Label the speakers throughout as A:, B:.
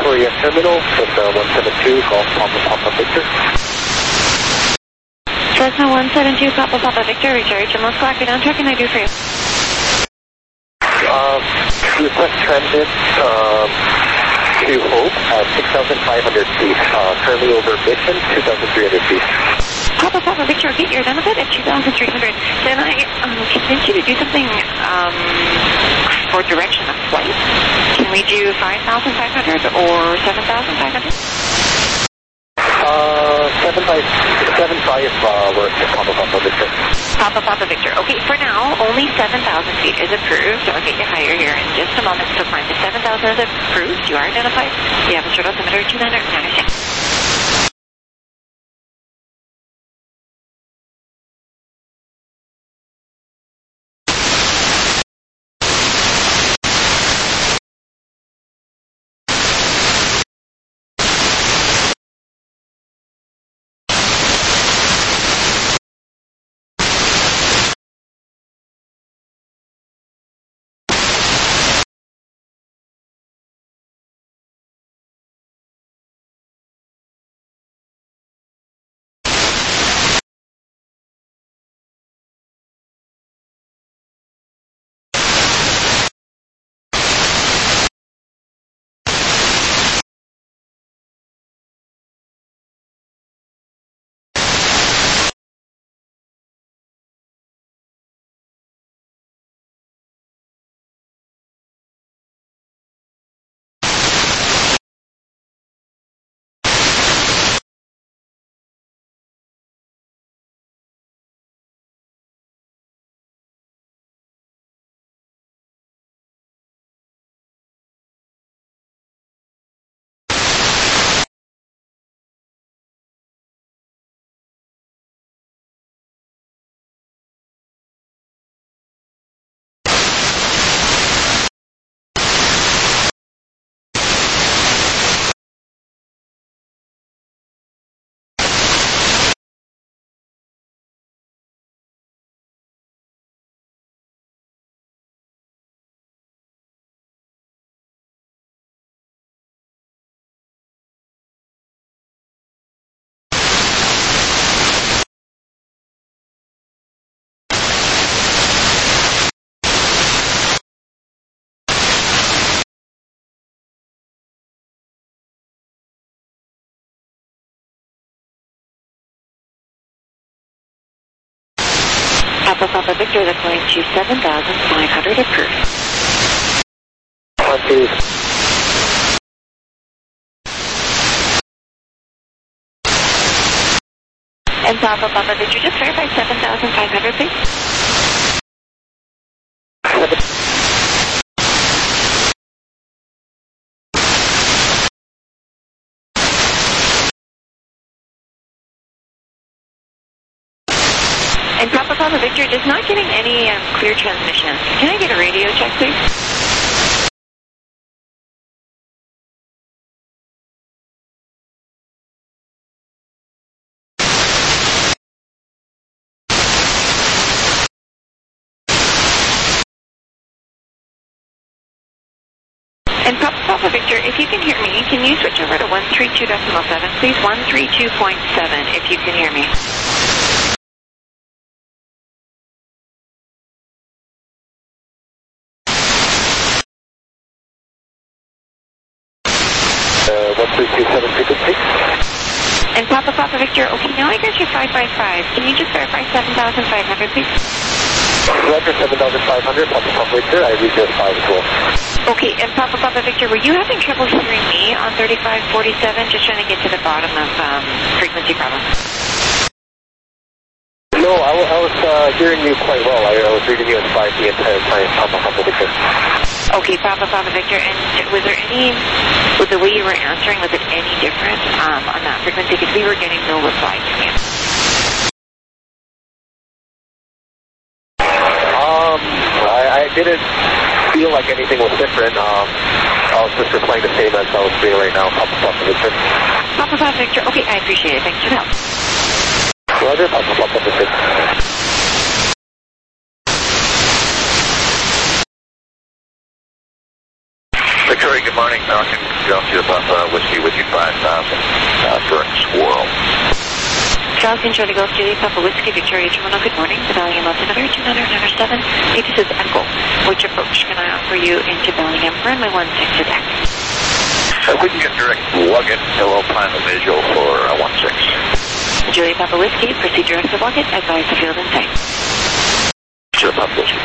A: Korea Terminal with 172, Golf Papa Papa Victor.
B: Cessna 172, Papa Papa Victor, recharge. And let's go back down. What can I do for you?
A: Request transit to Hope at 6,500 feet. Currently over mission, 2,300 feet.
B: Papa Papa Victor, get your benefit at 2,300. Then I convince you to do something for direction of flight. Can we do 5,500 or 7,500?
A: 7.5 works, Papa Papa Victor.
B: Papa Papa Victor. Okay, for now, only 7,000 feet is approved. I'll get you higher here in just a moment. So fine, the 7,000 is approved. You are identified. You have a short altimeter 296. Papa Papa Victor, that's going to 7,500 approved.
A: 20.
B: And Papa Papa Victor, just verify 7,500, please. And Papa Papa Victor, just not getting any clear transmission. Can I get a radio check, please? And Papa Victor, if you can hear me, can you switch over to 132.7, please? 132.7, if you can hear me. And Papa Papa Victor, okay, now I got your 555. Can you just verify 7,500, please?
A: Roger, 7,500, Papa Papa Victor, I read your 5 as well.
B: Okay, and Papa Papa Victor, were you having trouble hearing me on 3547? Just trying to get to the bottom of frequency problem.
A: No, I was hearing you quite well. I was reading you at 5 the entire time, Papa Papa Victor.
B: Okay, Papa Papa Victor, and was there any, with the way you were answering, was it any different on that frequency? Because we were getting no reply from you.
A: I didn't feel like anything was different. I was just replying the same as I was doing right now, Papa Papa Victor.
B: Papa Papa Victor, okay, I appreciate it. Thanks for the help.
A: Roger, Papa Papa Victor. Victoria, good morning. Falcon, Juliet Papa Whiskey with you, 5,000, Burn Squirrel.
B: Falcon, Charlie Golf, Juliet Papa Whiskey, Victoria Terminal, good morning. Medallion altimeter, 297. This is Echo. Which approach can I offer you into Bellingham? Runway 16 attack.
A: We can get direct Luggett, hello, plan the visual for 16.
B: Juliet Papa Whiskey, proceed direct to Luggett, advise the field in sight.
A: Juliet Papa Whiskey.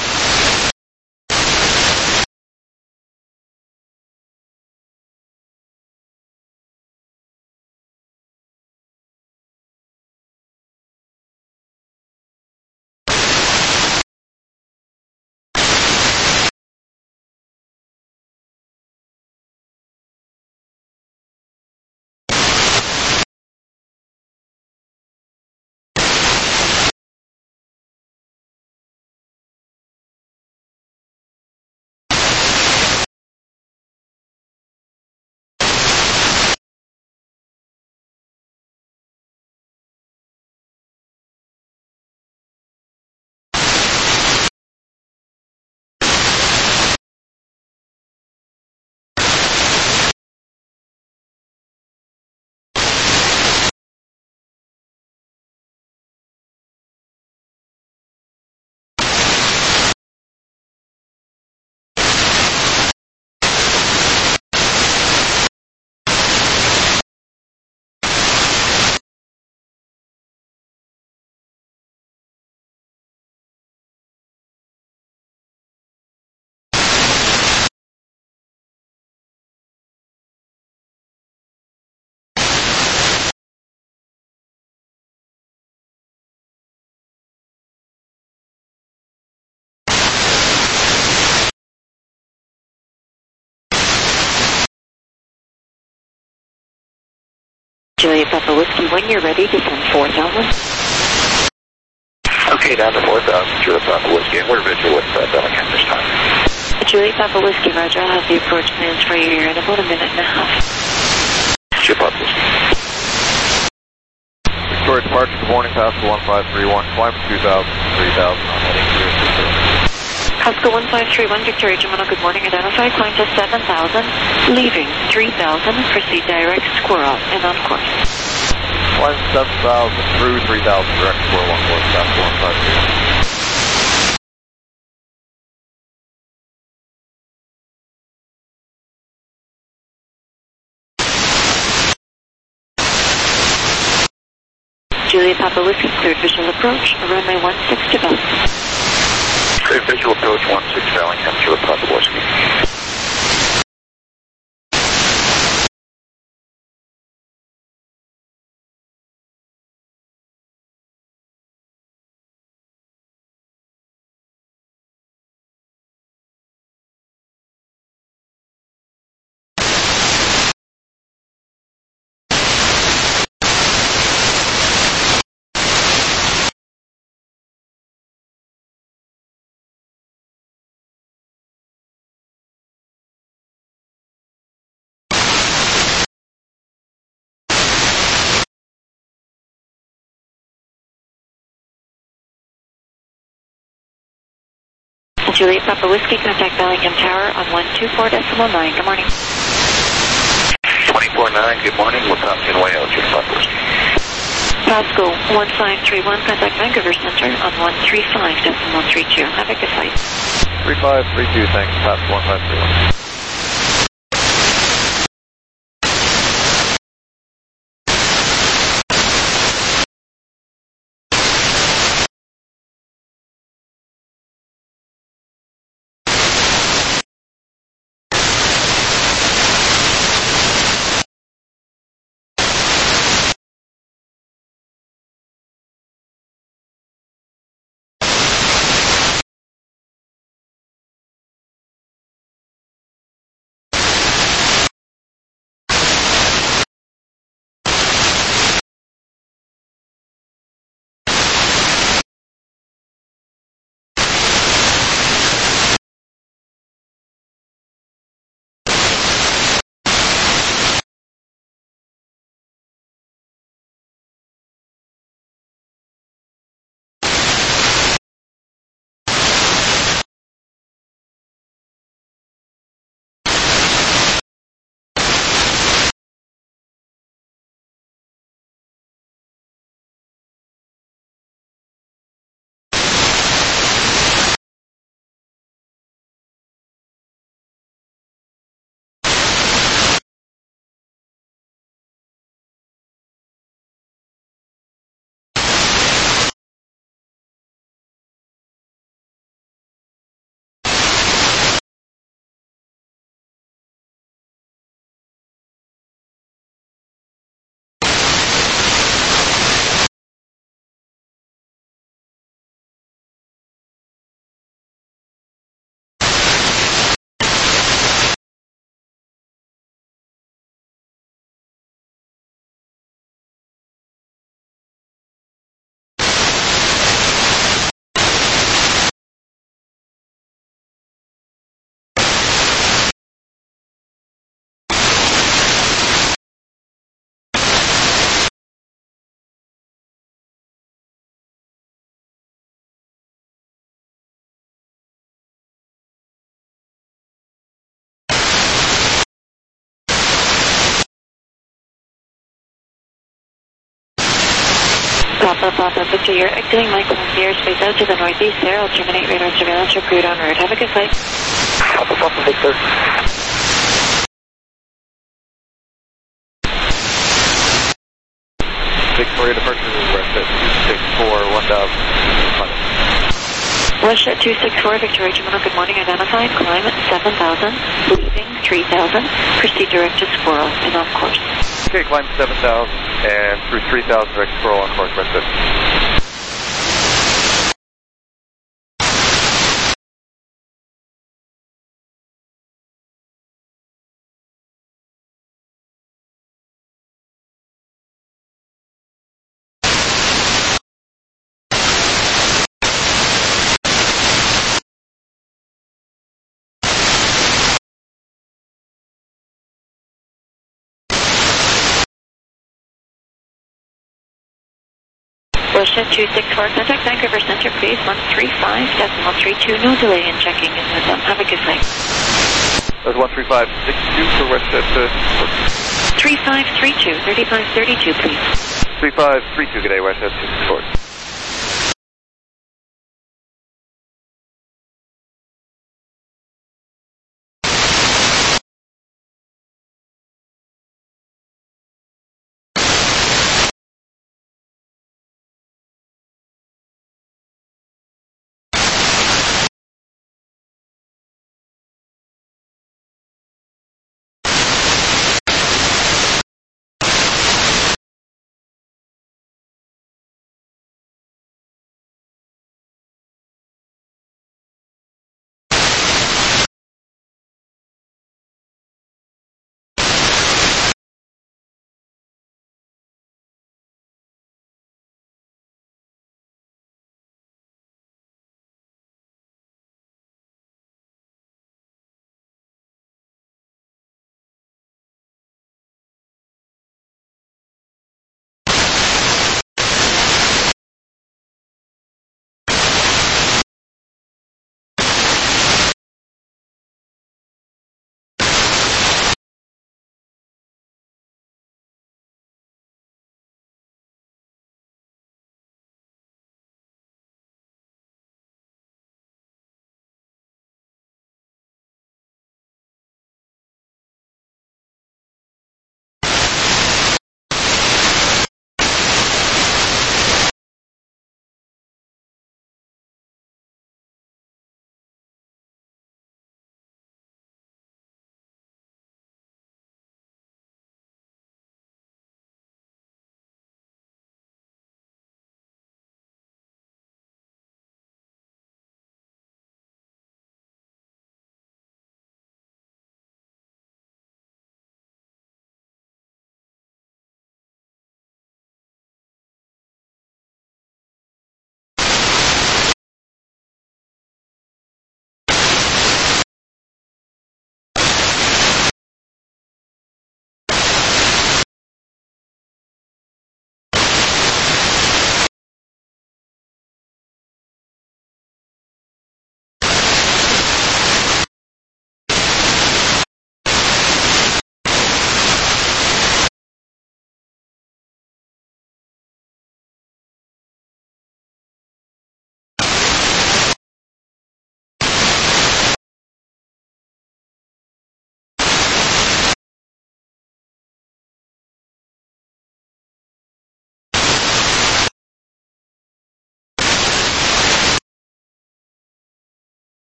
B: Juliet Papa Whiskey, when you're ready, descend 4,000.
A: Okay, down to 4,000, Juliet Papa Whiskey, and we're visual with Bellingham this time.
B: Juliet Papa Whiskey, Roger, I'll have the approach plans for you here in about a minute and a half.
A: Juliet Papa Whiskey.
C: Victoria departure, good morning, Pascal 1531, climb 2,000, 3,000, I'm heading to
B: Pascal 1531, Victoria Terminal, good morning, identified, climb to 7,000, leaving 3,000, proceed direct, squirrel, and on course.
C: climb 7,000 through 3,000, direct squirrel on course, Pascal 1531.
B: Juliet Papa Whiskey, cleared visual approach, runway 16 to Bellingham.
A: Clear visual approach 16 Bellingham, Juliet Papa Whiskey.
B: Juliet Papa Whiskey, contact Bellingham Tower on 124.9. Good morning.
A: 24-9, good morning, we're passing way out, Juliet Papa Whiskey.
B: Pascal 1531, contact Vancouver Center on 135.32. Have a good flight.
C: 3532, thanks, Pascal 1531.
B: Papa Victor, you're exiting my airspace out to the northeast there. I'll terminate radar surveillance for crude en route. Have a good flight.
A: Papa Victor.
C: Victoria departure, WestJet 264, 1000.
B: WestJet 264, Victoria Juvenile, good morning. Identified, climb at 7,000, leaving 3,000. Proceed direct to Squirrel and on course.
C: Okay, climb 7,000 and through 3,000 direct Squirrel on course, WestJet.
B: WestJet 264, contact Vancouver Center, please. 135.32, no delay in checking in with them. Have a good flight.
C: That was 13562 for WestJet.
B: 3532, 3532, please.
C: 3532, good day, WestJet 264.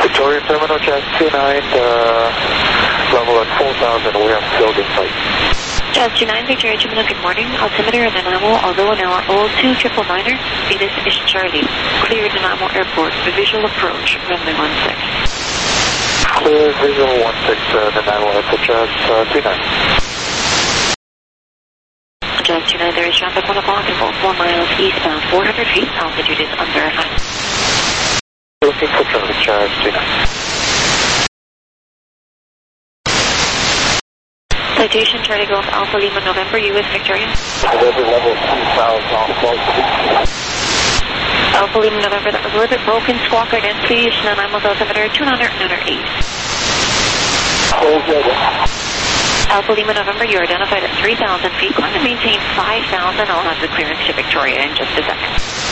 A: Victoria Terminal, Jazz 29, level at 4,000, we have building site.
B: Jazz 29, Victoria Terminal, good morning. Altimeter and Nanaimo, although now O2 triple niner, Venus is Charlie. Clear Nanaimo Airport, visual approach, runway 16.
A: Clear visual 16, Nanaimo Airport, Jazz 29.
B: Jazz 29, there is traffic 1 o'clock and 4 miles eastbound, 400 feet, altitude is unverified.
A: Looking for traffic, Jazz 29.
B: Citation Charlie Golf Alpha Lima November, U.S. Victoria.
A: Level 2,000 off
B: Alpha Lima November, that was a little bit broken. Squawk identity, Nanaimo altimeter 208. Alpha Lima November, you're identified at 3,000 feet. Climb and maintain 5,000. I'll have the clearance to Victoria in just a second.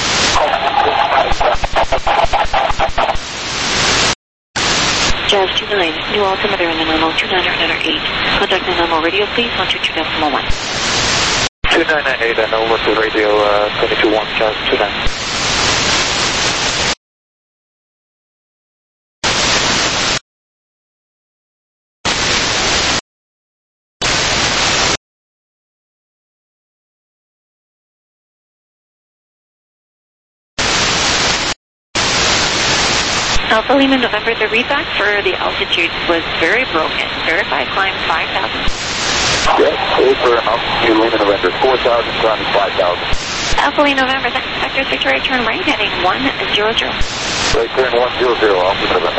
B: Jazz 29, new altimeter in Nanaimo 298. Contact Nanaimo radio, please, 122.1.
A: 2998 and over to radio 221, Jazz 29.
B: Alpha Lima November, the readback for the altitude was very broken. Verified climb 5,000.
A: Yes, over enough. New Lima November, 4,000, ground is 5,000.
B: Alpha Lima November, thanks. Vector Victoria, turn right, heading 100.
A: Right, turn 100, Alpha November.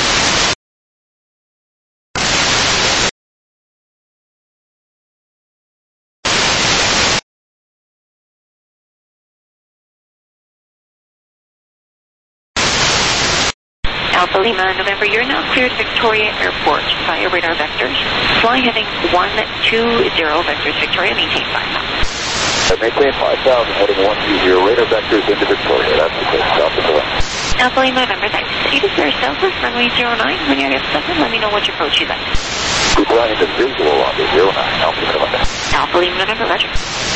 B: Alpha Lima November, you're now cleared Victoria Airport via radar vectors. Fly heading 120, vectors Victoria, maintain 5,000.
A: Maintain 5,000, heading 120, radar vectors into Victoria. That's the case, Alpha November.
B: Alpha Lima November, thanks. Either Sir Southwest, runway 09, when you're at 7, let me know which approach you'd like.
A: We're flying the visual on the 09, Alpha November.
B: Alpha Lima November, roger.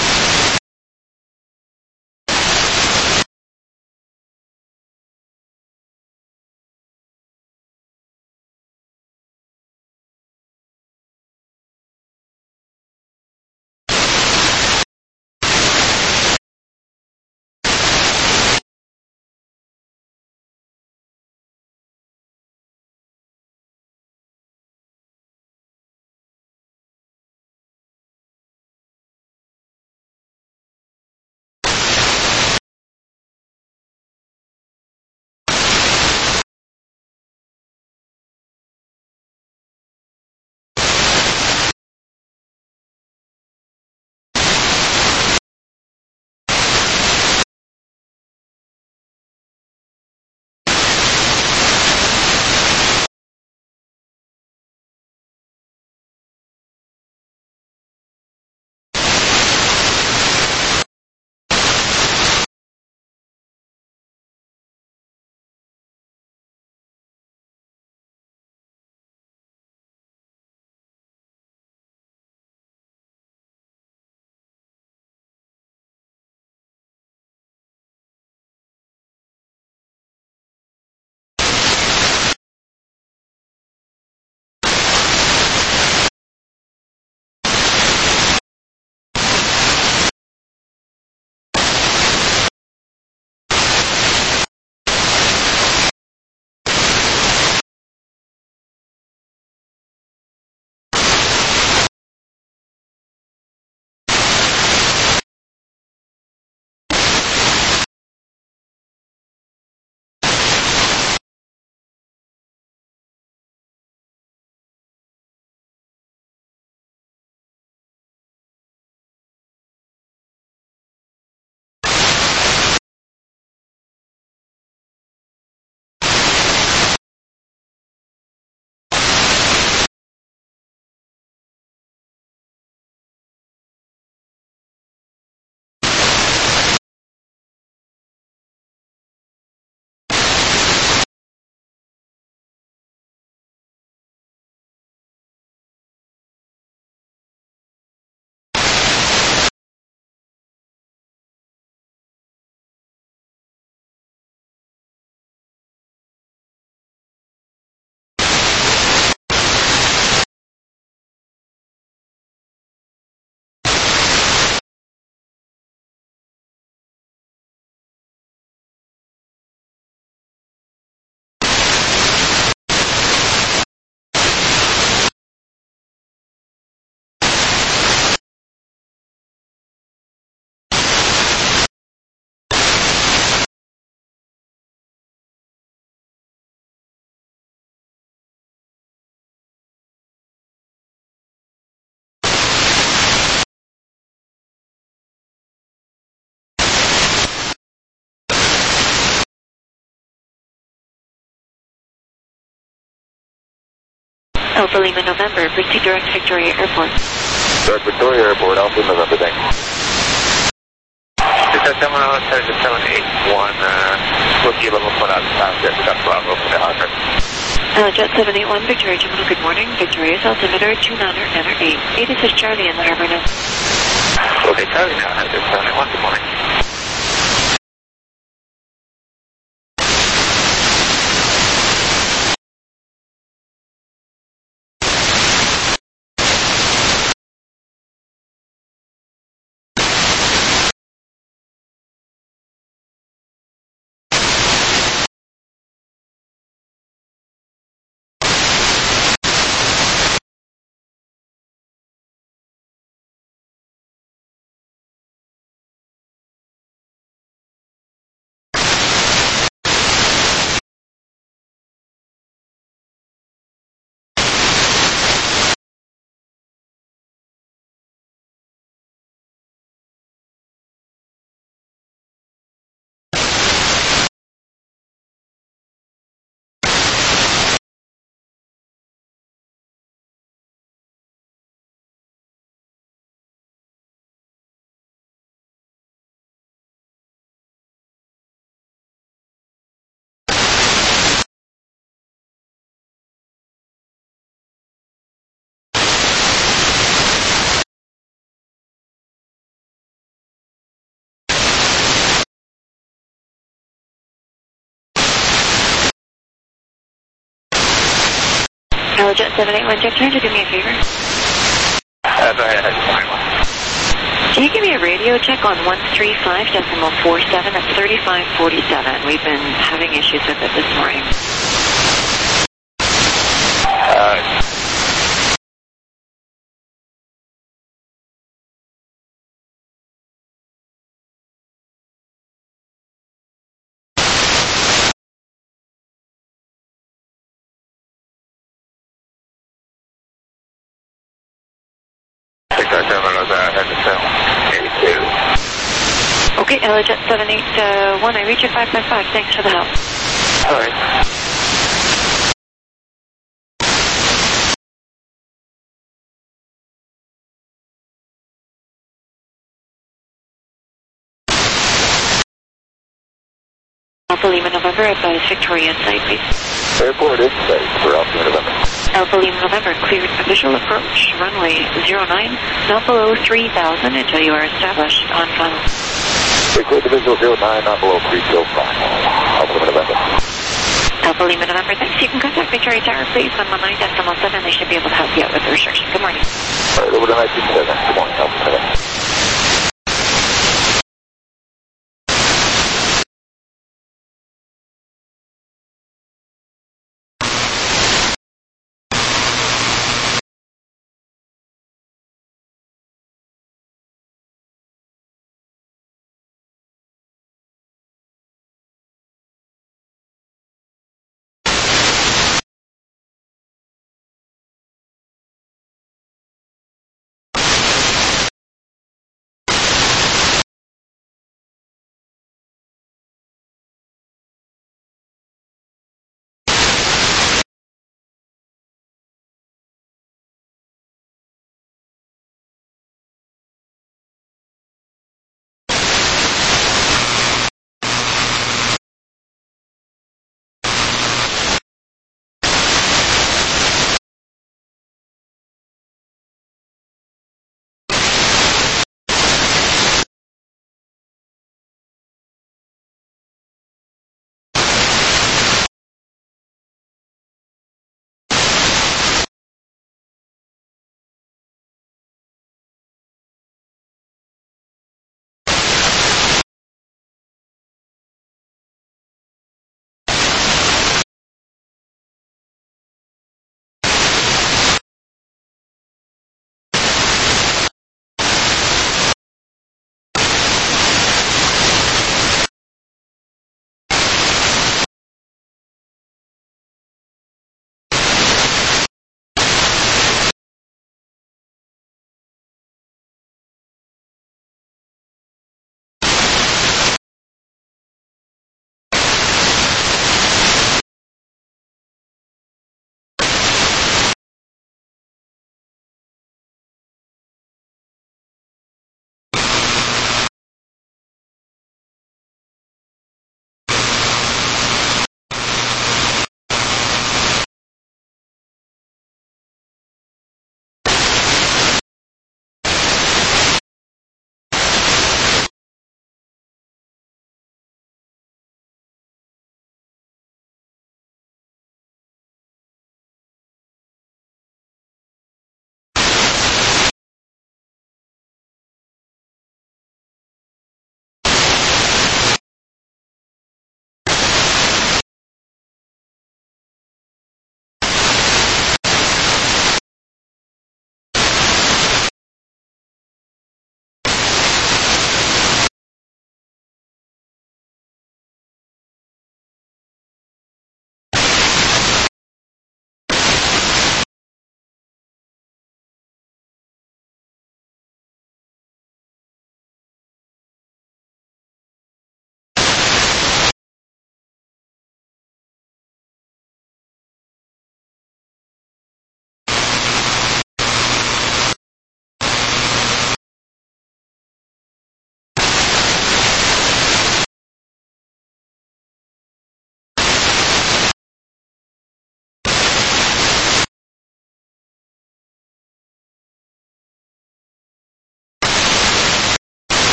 B: Alpha Lima November, proceed direct Victoria Airport.
A: Direct Victoria Airport, Alpha Lima November, thanks.
C: It's 781, rookie level 4 out of town, we got Bravo for the Hawker.
B: Jet 781, Victoria Terminal, good morning. Victoria's altimeter 2998. 86 Charlie in the harbor now.
C: Okay, Charlie now has this 781, good morning.
B: Jet 781, Jeff, can you do me a favor?
C: Go ahead,
B: Can you give me a radio check on 135.47? That's 3547. We've been having issues with it this morning. Okay, Jet 781, I reach you 555. Thanks for the help.
C: All right.
B: Alpha Lima November, advise Victoria site, please.
A: Airport is safe for Alpha Lima November.
B: Alpha Lima November, cleared visual approach, runway 09, not below 3000 until you are established on final.
A: Clear the visual 09, not below 305. Alpha Lima November.
B: Alpha Lima November, thanks. You can contact Victoria Tower, please, 119.7. They should be able to help you out with the restrictions. Good morning.
A: All right, over to 19.7. Good morning, Alpha Lima November.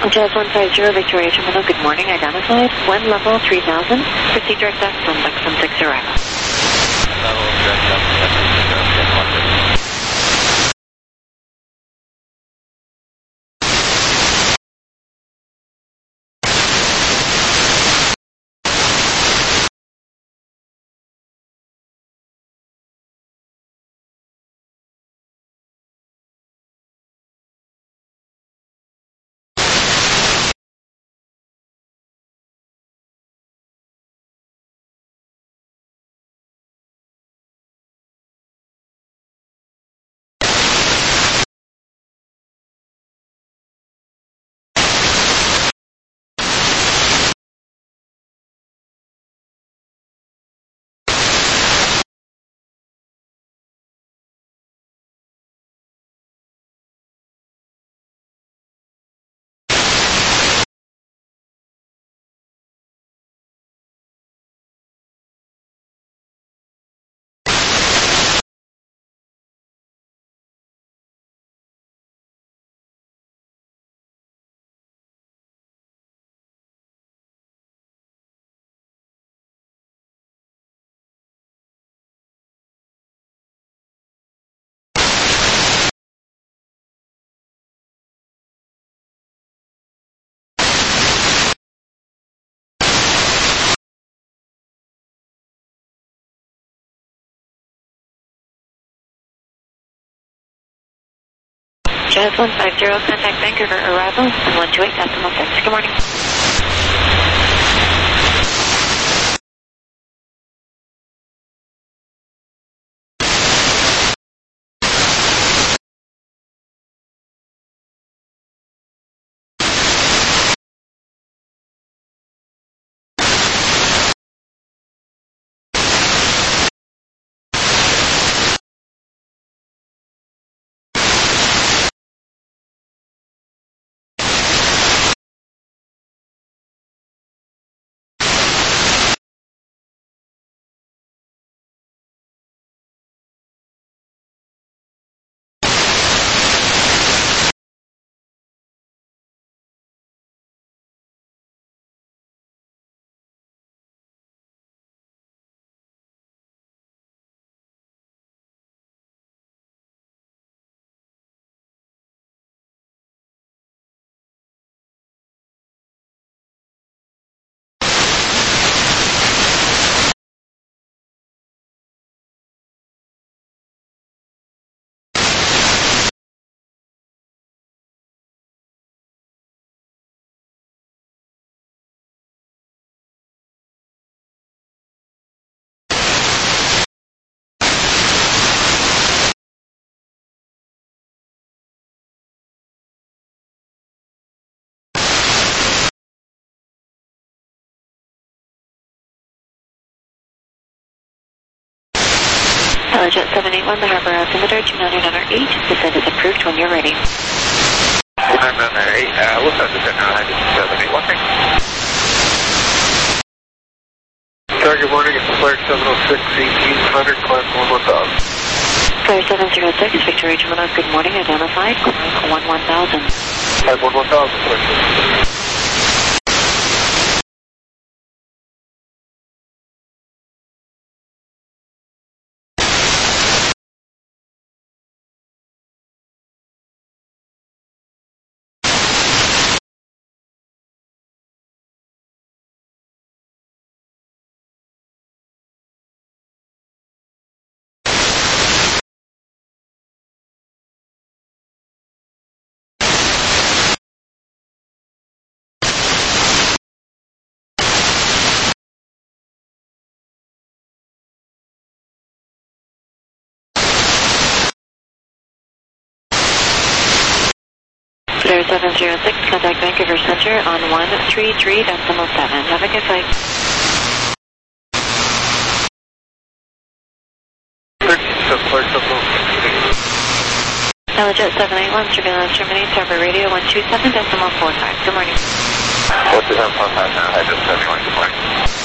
B: Jazz 150, Victoria Terminal, good morning, identified. Wind level 3000, proceed direct up from Lexington 60.
C: Level direct up, Lexington 60.
B: Jazz 150, contact Vancouver, arrival, 128.6. Good morning. Jet 781, the harbor altimeter 299.8. Descent is approved when you're ready.
A: 299.8, what's that descent now? 781, thanks. Target warning, it's Flight 706, 1800, climb 1000.
B: Flight 706, Victoria Terminal, good morning, identified, climb 1000.
A: Climb 1000, please.
B: Flight 706, contact Vancouver Center on 133.7. Have a good flight. Jet 781, surveillance terminates, harbor radio 127.45. Good morning.
A: 127.5 now, I just 71, good morning.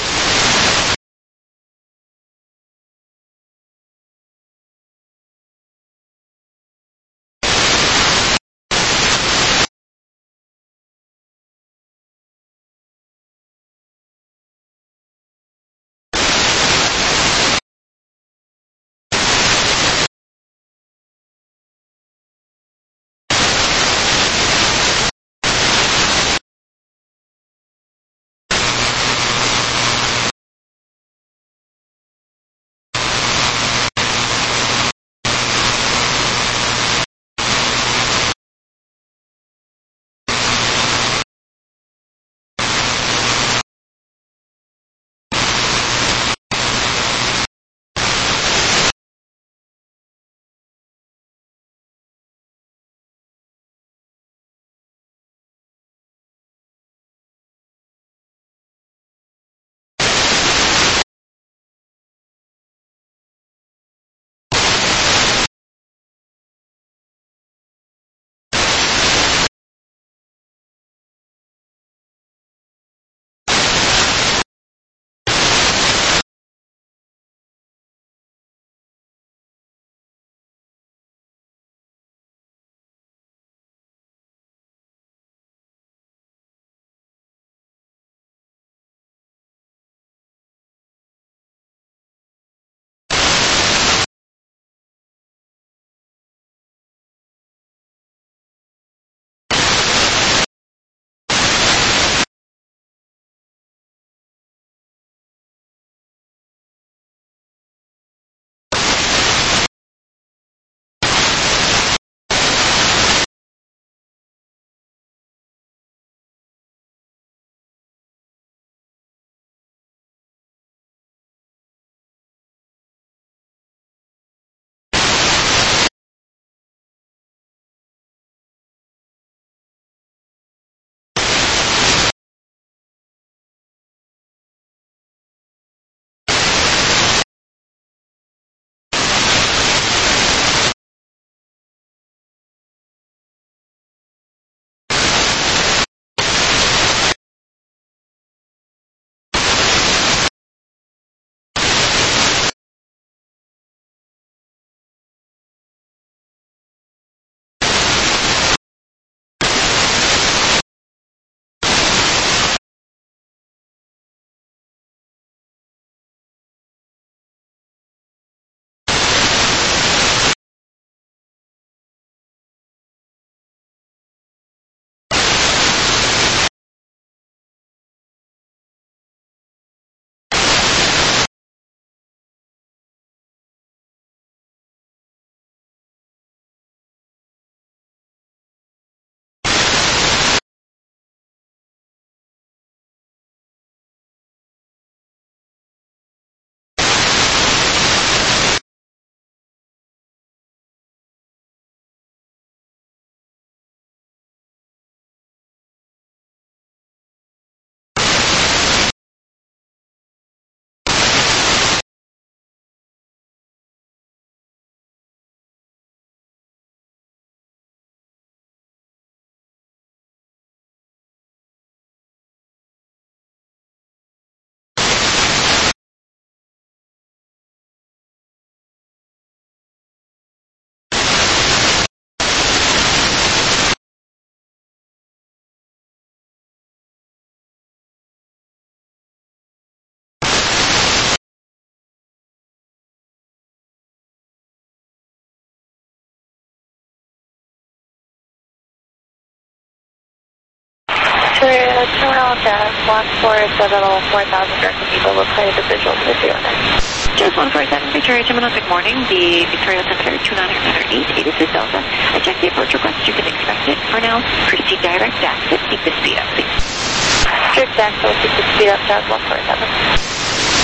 D: Jazz 147, 4000 direct to people. Looks like the visual to the 09.
B: Jazz 147, Victoria Terminal, good morning. The Victoria Center 298, 86 Delta. I checked the approach request. You can expect it for now. Proceed direct, exit, keep the speed up, please.
D: Strict exit, keep the speed up, Jazz 147.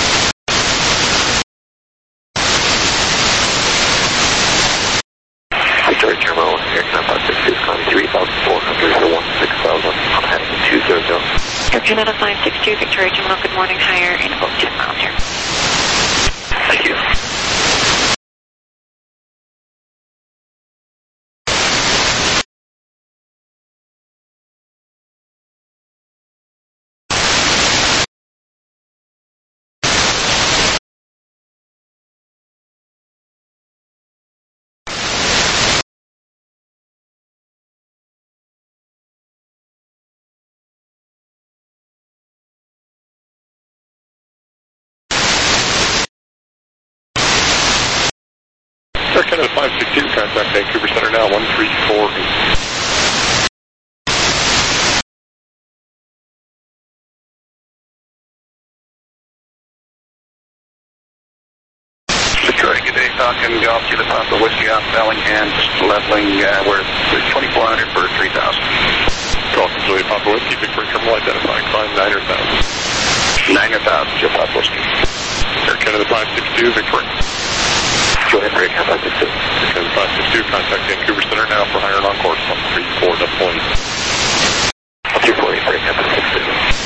A: Victoria Terminal, aircraft 562, climbing 3,400 for 16,000. I'm heading to 200.
B: Terminal 562, Victoria Terminal, good morning. Higher in about 10 miles here.
A: Thank you.
E: Air Canada 562, contact Vancouver Center now, 1348.
C: Victoria, good day, talking off to the top of Whiskey off Bellingham, just leveling, we're 2,400 for 3,000.
E: Talking to the Papa Whiskey, Victoria Terminal, identifying climb 9 or 1,000.
C: 9 or 1,000, Joe Papa Whiskey.
E: Air Canada 562, Victoria.
A: Go ahead, break, 562.
E: Air Canada 562, contact Vancouver Center now for higher and on course, 134.8.
A: 240, break, 562.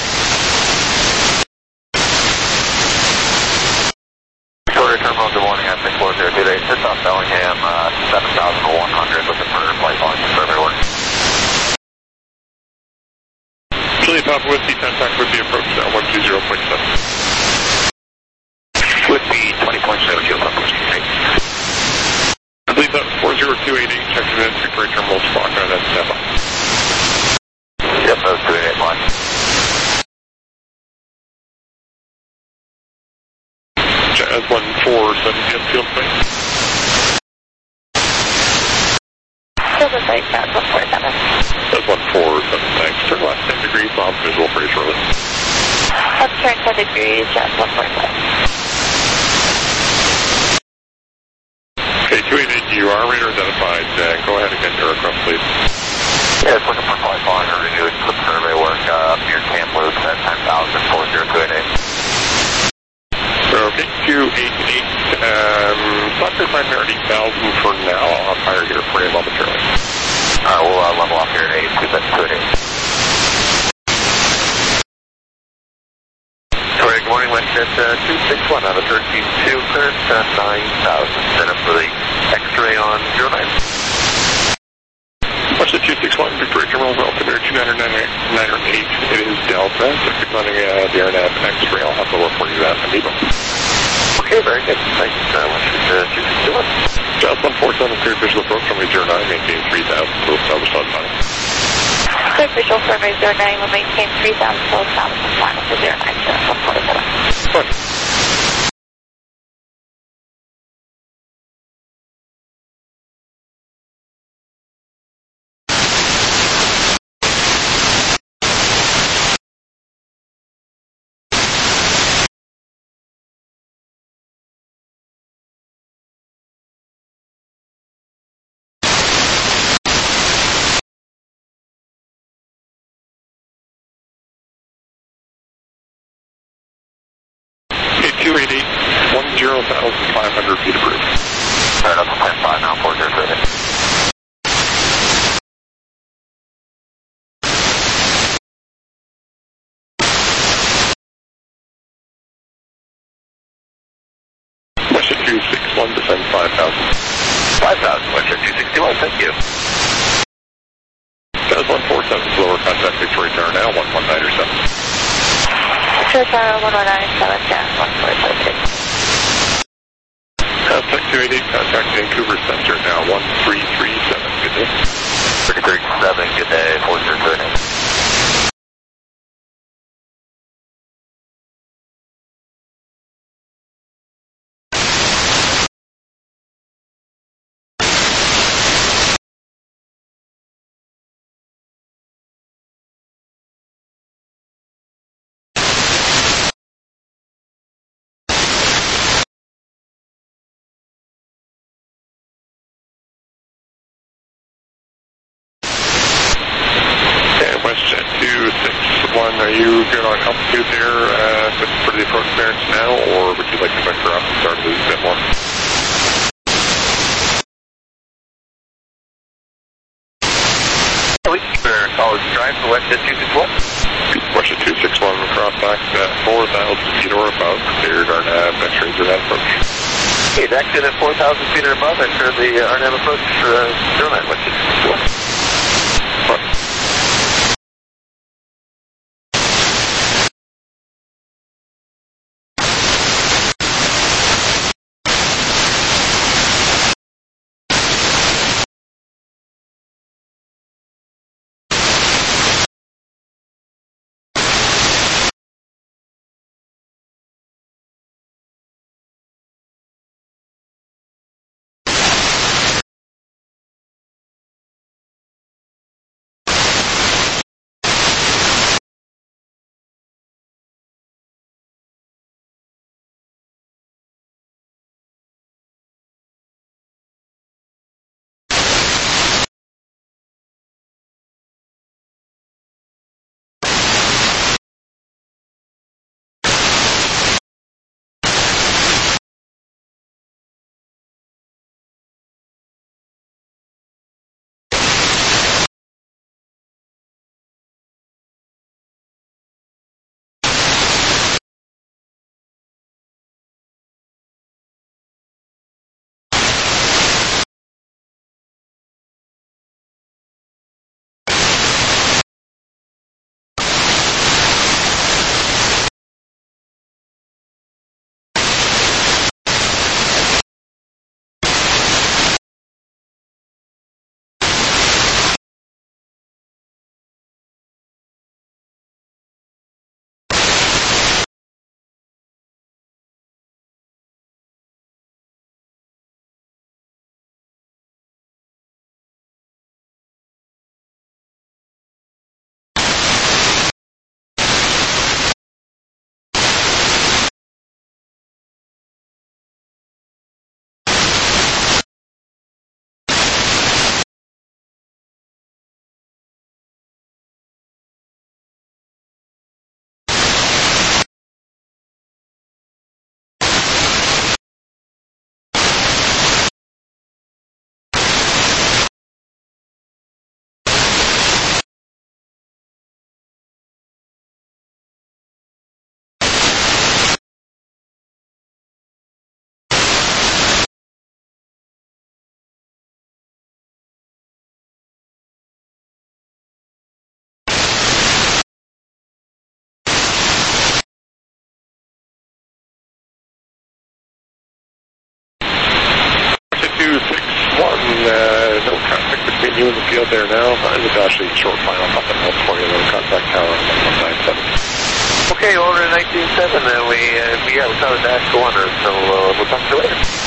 A: Victoria Terminal, good morning, I'm Nick Lowe here today. Sits off Bellingham, 7,100, looking for flight volume for everyone.
E: Chile Papa Whiskey, contact with the approach now, 120.7.
A: With the 20.7, Joe Papa Whiskey, thanks.
E: I believe that was 40288, checking in, Victoria Terminal, squawk 9 at Napa.
A: Yep, that was 288 line.
E: Jazz 147, get field plane.
D: Still the site, Jazz 147.
E: Jazz 147, thanks. Turn left 10 degrees, bomb visual for shortly.
D: Let's turn 10 degrees, Jazz 147.
E: Okay, 288, you are radar identified. Go ahead and get your aircraft, please.
A: Yeah, it's looking for flight volume to renew eclipse survey work near Camp Luke at 10,000, 40288.
E: Okay, 288, stop your primary 8,000 for now. I'll have higher here for you momentarily.
A: We'll level off here at 8, because that's 288. Sorry, good morning, Westjet 261 out of 13-2, clearance 9,000. Set up for the X-ray on 09.
E: Westjet 261, Victoria Terminal, altimeter 299.8. It is Delta, so running the AirNav X-ray. I'll have to look for you that, Amiibo.
A: Okay, very good. Thanks, Westjet 261.
E: Jazz 147, clear visual approach, runway 09, maintain 3,000, full establish on time.
D: Clear visual survey 09 will maintain 3,000 full establishment final for 09, Jazz 147.
E: Fine. Okay, 288, 10,500 feet approved.
A: Right up to 10.5 now, 40288.
E: Westjet 261, descend 5,000.
A: 5,000, Westjet 261, thank you.
E: Jazz 147, lower contact Victoria Tower now, 119.7.
D: Victoria 119.7, Jazz 147.
E: Contact 288, contact Vancouver Center now, 1337. Good day.
A: 337, good day, 40288.
E: altitude there just for the approach clearance now, or would you like to vector up and start to lose a bit more?
A: College Drive for West 261.
E: West 261 across back 4,000 feet or above. Cleared RNAV, X-rays are that approach.
A: Okay, that's in at 4,000 feet or above. Enter the RNAV approach for 09 West 261.
E: No traffic between you and the field there now. I was actually short final up in North Korea, contact tower on 197.
A: Okay, over to 19.7, we saw the dash go under, so we'll talk to you later.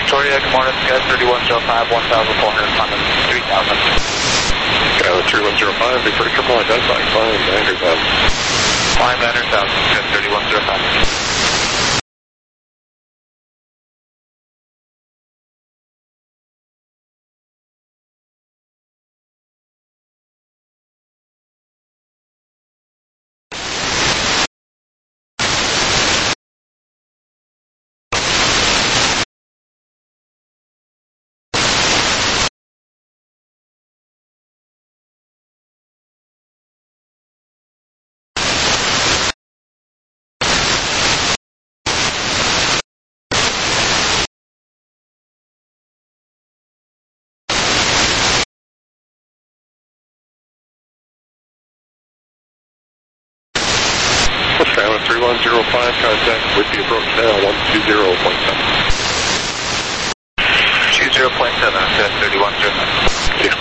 C: Victoria, good morning, Sky 3105, 1,400, London, 3,000.
E: Skyline 3105, Victoria Triple identifying, climb 900,000.
C: Climb 900,000, Sky 3105.
E: Skyline 3105, contact with the approach now, 120.7.
C: 20.7, Sky 3105.
E: Yeah.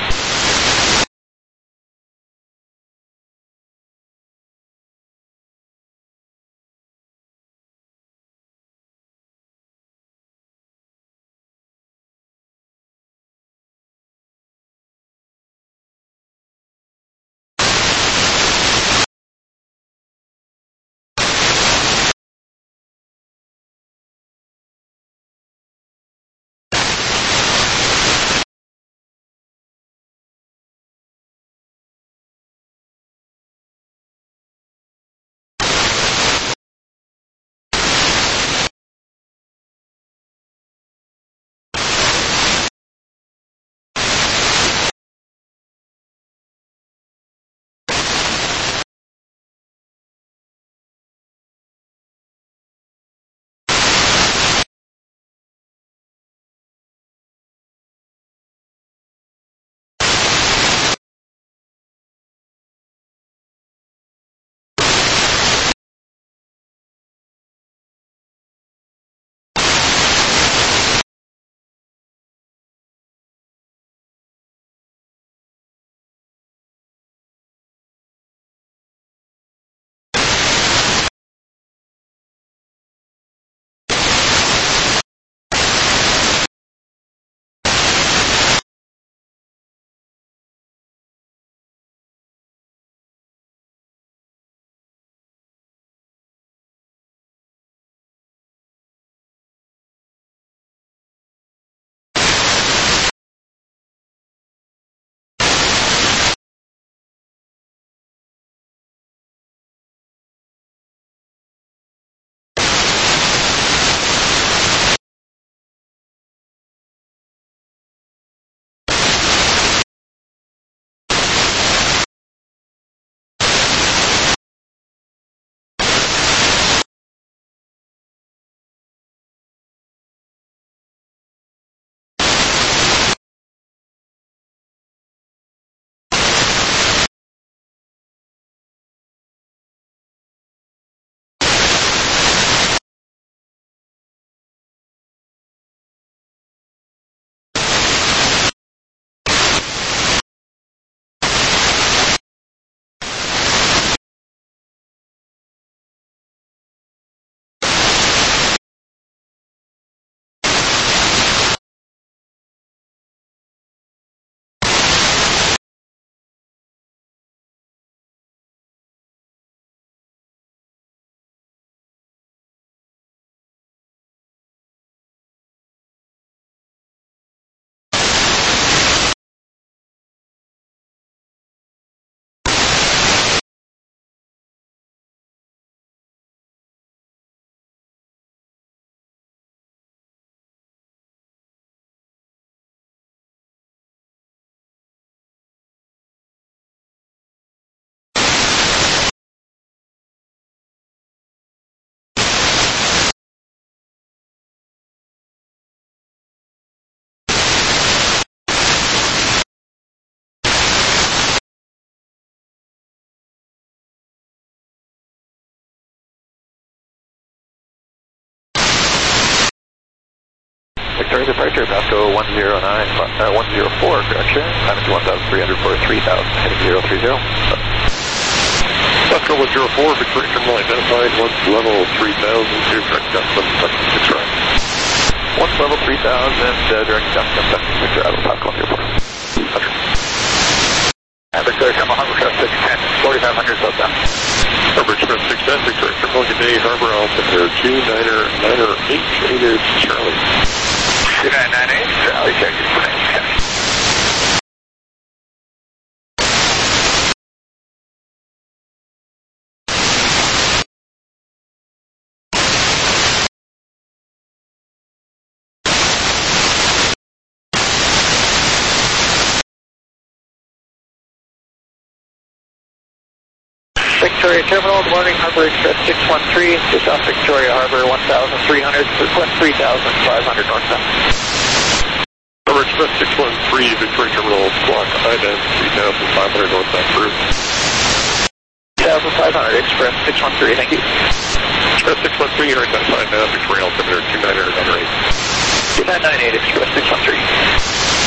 C: Victoria departure, Vasco 109, 104, correction, climbing to 1,300 for 3,000, heading 030.
E: Vasco 104, Victoria Terminal identified, once level 3000, to correct, got 7 seconds, 6 right.
C: Once level 3000, direct south, Victor Admiral Pop Columbia Airport.
A: Victoria Terminal, Harbor Express 610, 4500 southbound.
E: Harbor Express 610, Victoria Terminal, good day, Harbor altimeter 298, it is Charlie.
A: 2998, Charlie, check it. Victoria Terminal, good morning, Harbor Express 613, just off Victoria Harbor, 1,300, request 3,500 northbound.
E: Harbor Express 613, Victoria Terminal, squawk IDEN 3,500 northbound cruise.
A: 3,500, Express 613, thank you.
E: Express 613, you're identified now, Victoria altimeter 298.
A: 2998, Express 613.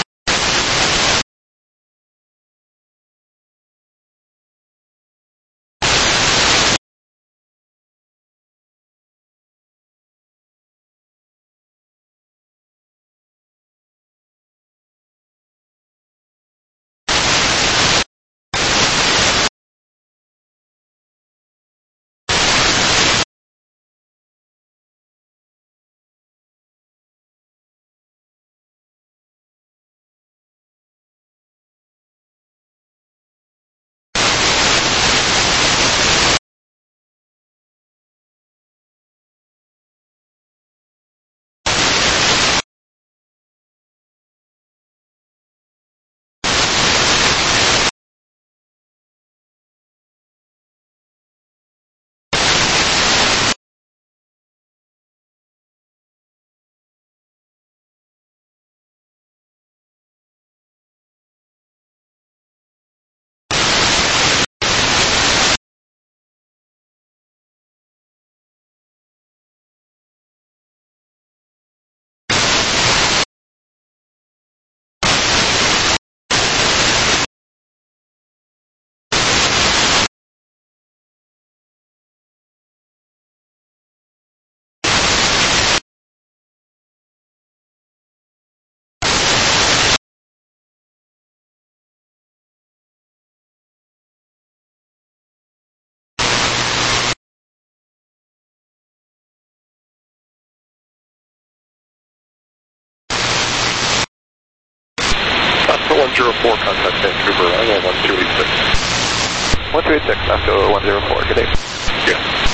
E: Oscar 104, contact Vancouver, IL 1286.
C: 1286, Oscar 104, good day.
E: Yeah.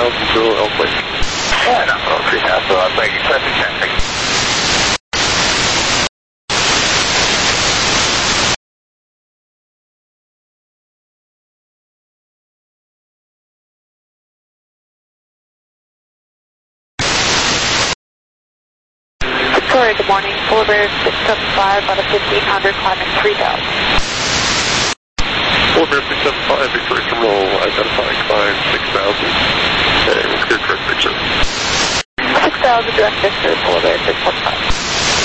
E: to Elk Lake.
A: Yeah, not below 3,000, so I'll take expressive traffic.
D: Victoria, good morning. Boulevard 675 on a 1500 climbing 3000.
E: Boulevard 675, Victoria Terminal, identifying climb 6,000. Okay, let's get a correct picture.
D: 6000 direct Victor, Boulevard 615.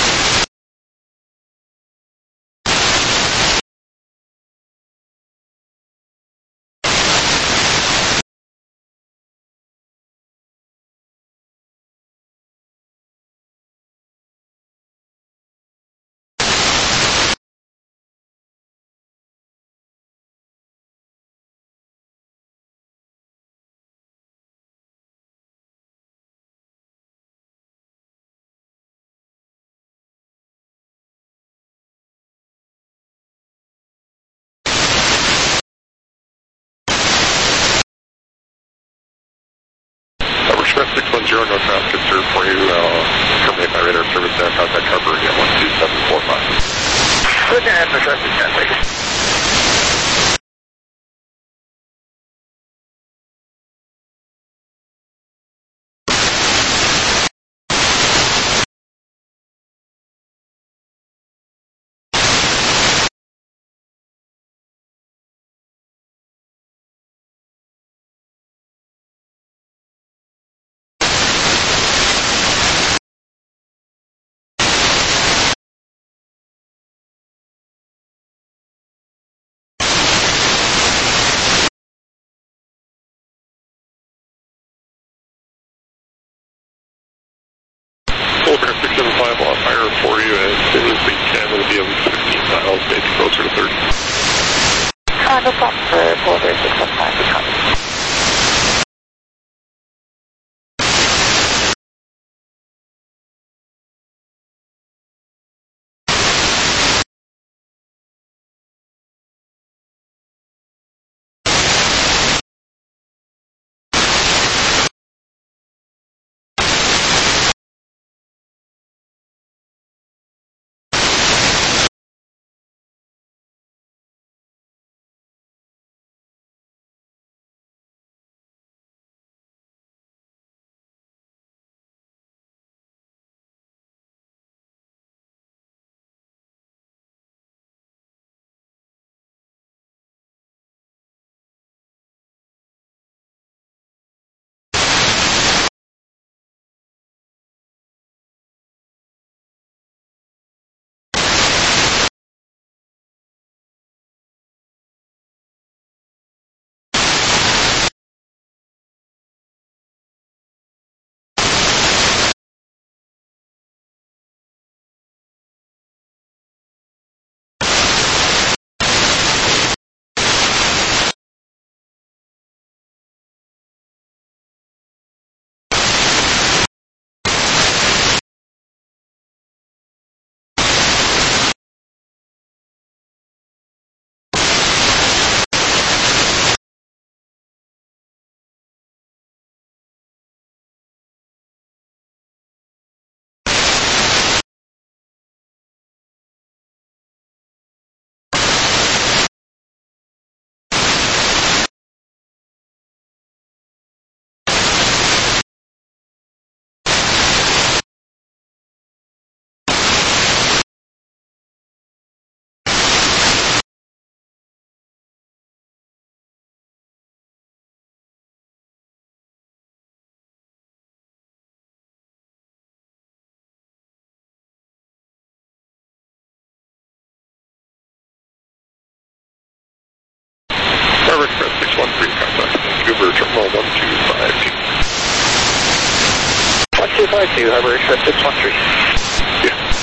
E: Express 610, northbound, good serve for you. Terminate my radar service now. Contact Harper again, 12745.
A: Good night, expressive traffic.
E: Boulevard 675, off higher for you as soon as we can. We'll be able to 15 miles, maybe closer to 30.
D: No problem for Boulevard 615. Good copy.
E: Harper Express 613, contact Vancouver Terminal 1252.
A: 1252, Harper Express 613.
E: Yeah.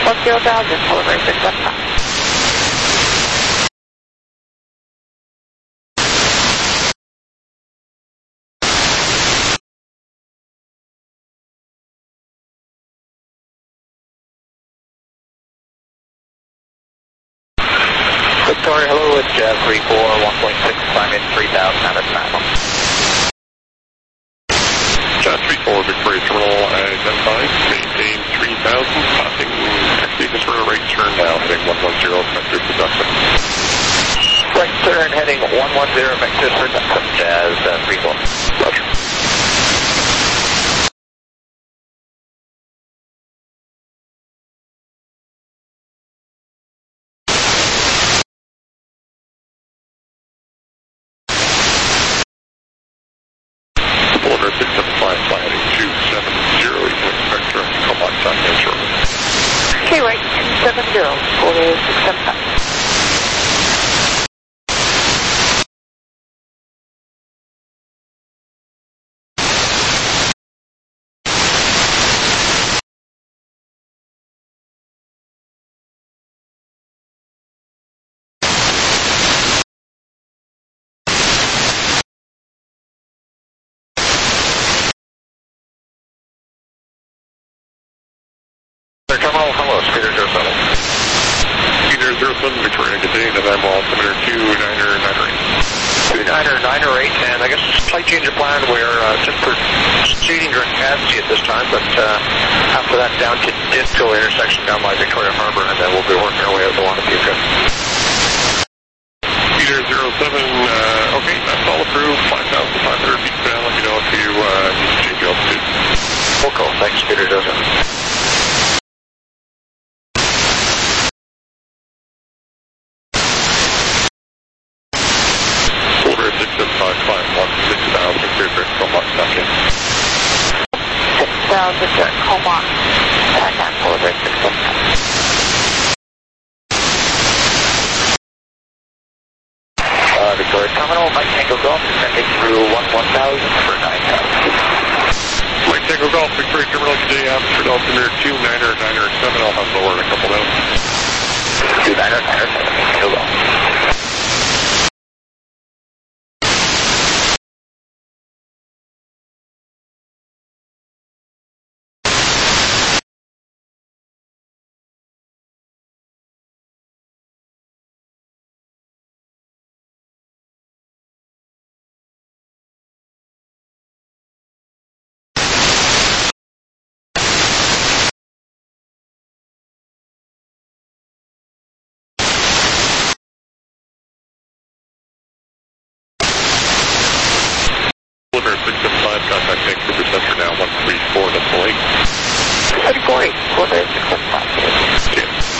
D: 10,000, Boulevard 615.
A: Victoria, hello, it's Jazz 34, 1.6, climb in 3,000 out of maximum.
E: Jazz 34, Victoria Terminal, identified, maintain 3,000, passing taxi for a right turn now, heading 110, vector to Duxon.
A: Right turn, heading 110, vector for Duxon, Jazz 34.
E: Roger. Boulevard 675, heading 270, you can expect direct Comac time shortly.
D: Okay, right 270, Boulevard 675.
A: Terminal, hello, Speeder 07.
E: Speeder 07, Victoria, good day, November altimeter 2998.
A: 2998, and I guess slight change of plan. We're just proceeding during Cassidy at this time, but after that down to Disco intersection down by Victoria Harbor, and then we'll be working our way out to Wanapeka.
E: Speeder 07, okay, that's all approved, 5,500 feet down, let me know if you need to change altitude.
A: We'll go, thanks, Speeder 07.
E: Boulevard 675, climb 16,000, clear direct Comac back in.
D: 6,000, direct Comac, back on Boulevard 675.
A: Victoria Terminal, Mike Tango Golf, descending through 1000 for 9,000.
E: Mike Tango Golf, Victoria Terminal, good day, altitude altimeter 2997, I'll have lower in a couple minutes.
A: 2997, Tango Golf.
E: Boulevard 675, contact Vancouver Center now, 134.8.
D: 34.8, Boulevard 675.
E: Okay.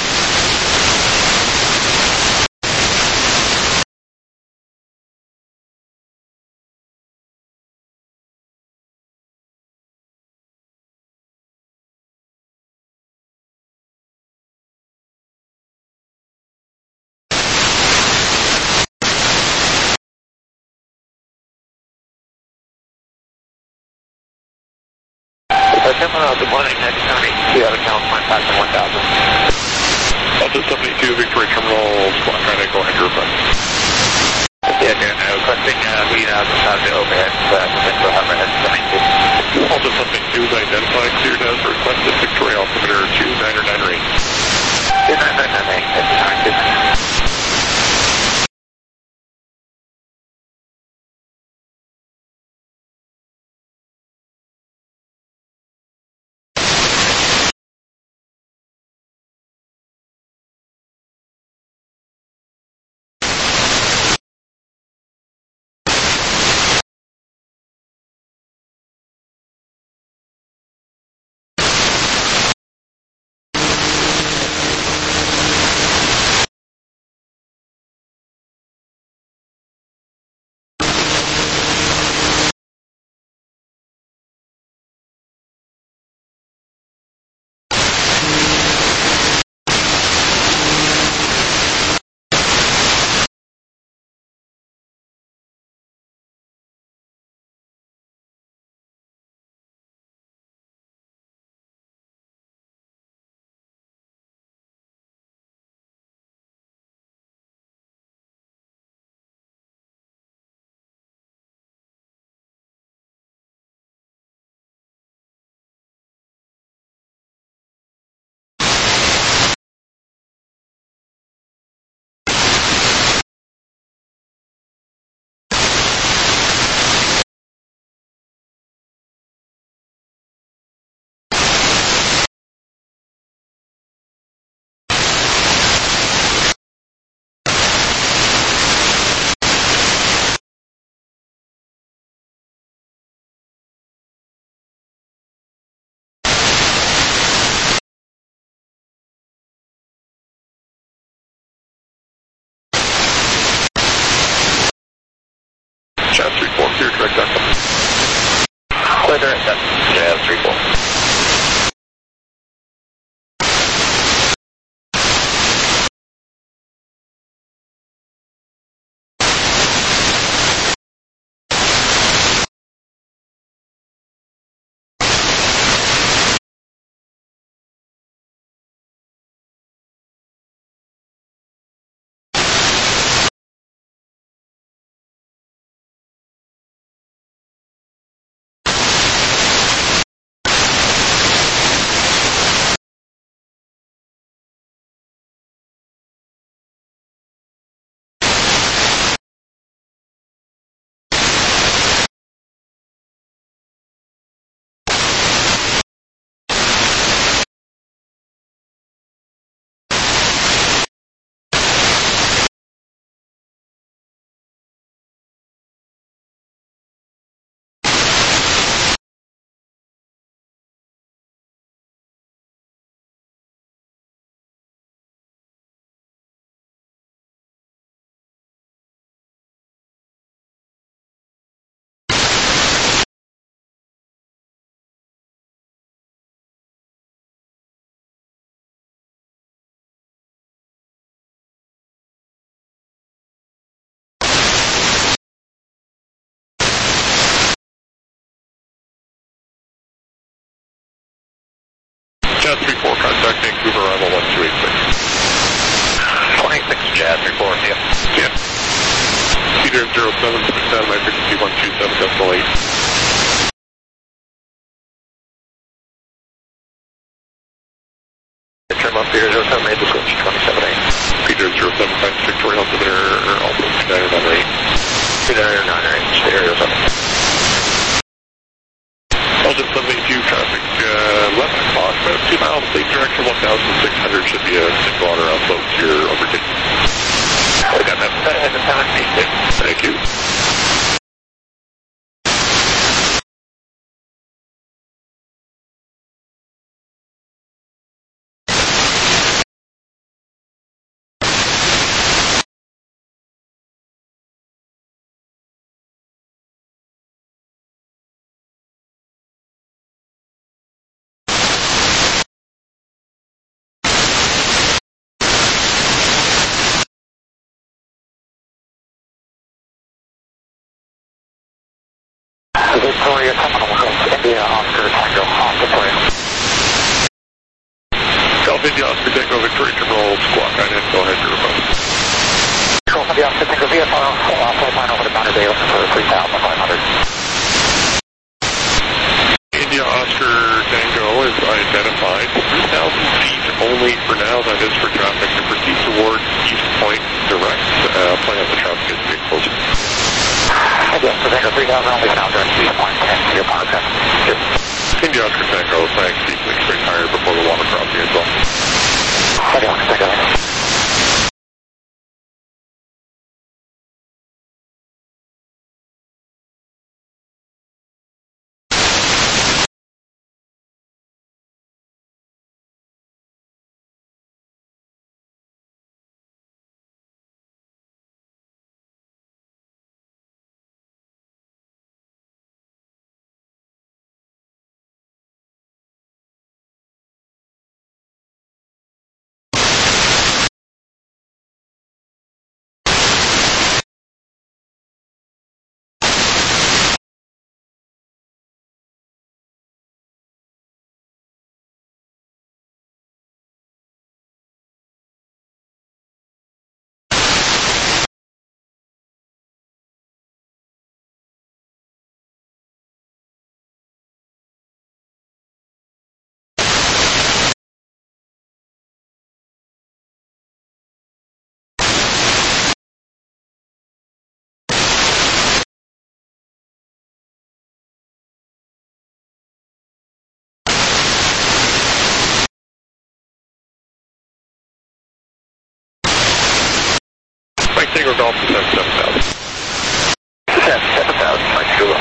A: Terminal, good morning, 972 out of California, passing 1000.
E: Delta 72, Victoria Terminal, squawk trying to go ahead, your front.
A: Yeah, requesting lead out of the overhead, Central Hammerhead, 72.
E: Delta 72 is identified, cleared as requested, Victoria altimeter 2998.
A: 2998, that's time. weather, and that's Jazz 34.
E: Jazz 34, contact Vancouver, arrival 1286.
A: 26 Jazz 34, yeah.
E: Yeah. Cedar 07, switch down my frequency 127.8.
A: Trim up Peter 07, made the switch, 27.8.
E: Peter 07, Victoria altimeter, also 2998.
A: 2998, stereo 7.
E: Elgin 782, traffic, 11 o'clock, about 2 miles, same direction, 1,600 should be a single order on boat to your overtaking.
A: I got that.
E: Thank you.
A: Victoria Terminal, India, Oscar, Tango, Victoria.
E: Golf India, Oscar, Tango, Victoria Terminal, squawk, I didn't go ahead, your request.
A: Golf India, Oscar, Tango, VFR, flight line over the boundary day, looking for 3,500.
E: India, Oscar, Tango is identified, 3,000 feet only for now, that is for traffic, and proceed towards East Point direct, plan on the traffic is getting closer.
A: India, Oscar, Tango, 3,000 only now during East Point, and your pilot test.
E: India, Oscar, Tango, thanks, deeply straight higher before the water crossing as well.
A: India, Oscar, Tango.
E: Tango Golf to 7,000.
A: 7,000, Mike Zulu.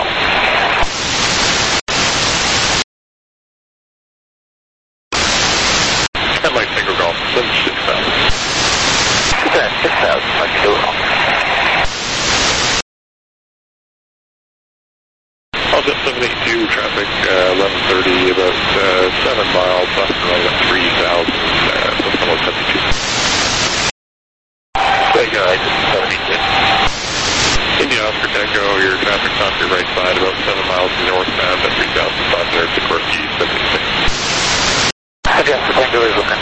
E: And Mike Tango Golf to 6,000.
A: 6,000, Mike Zulu.
E: I'll just 782 traffic. traffic, 1130, about 7 miles left and right at 3000, just almost 72.
A: Tango, I just 72.
E: India Oscar Tango, your traffic's off your right side, about 7 miles northbound at 3500 to Corky 76.
A: India Oscar Tango is okay.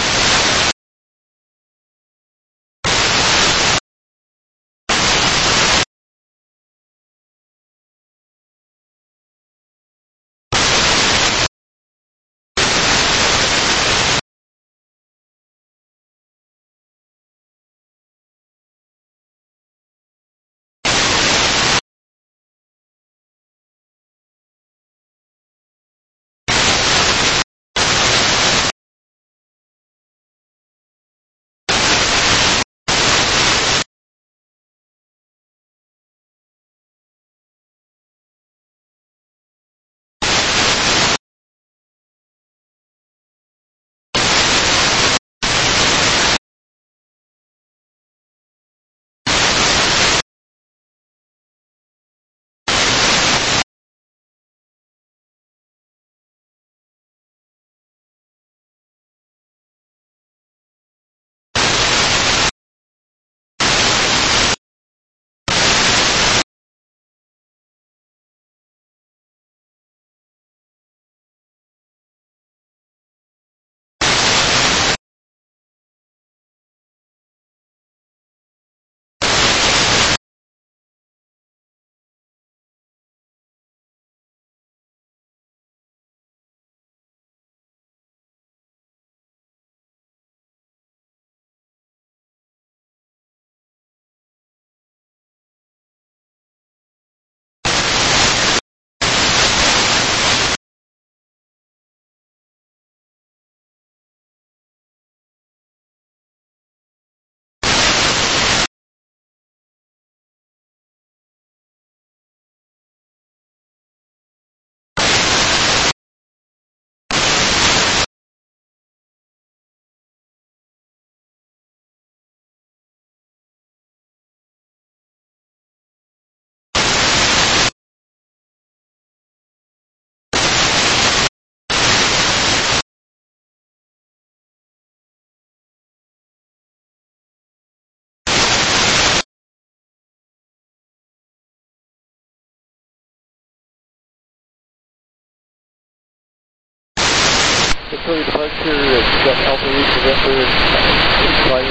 C: Victoria departure, got Alpha Reach, November, flight,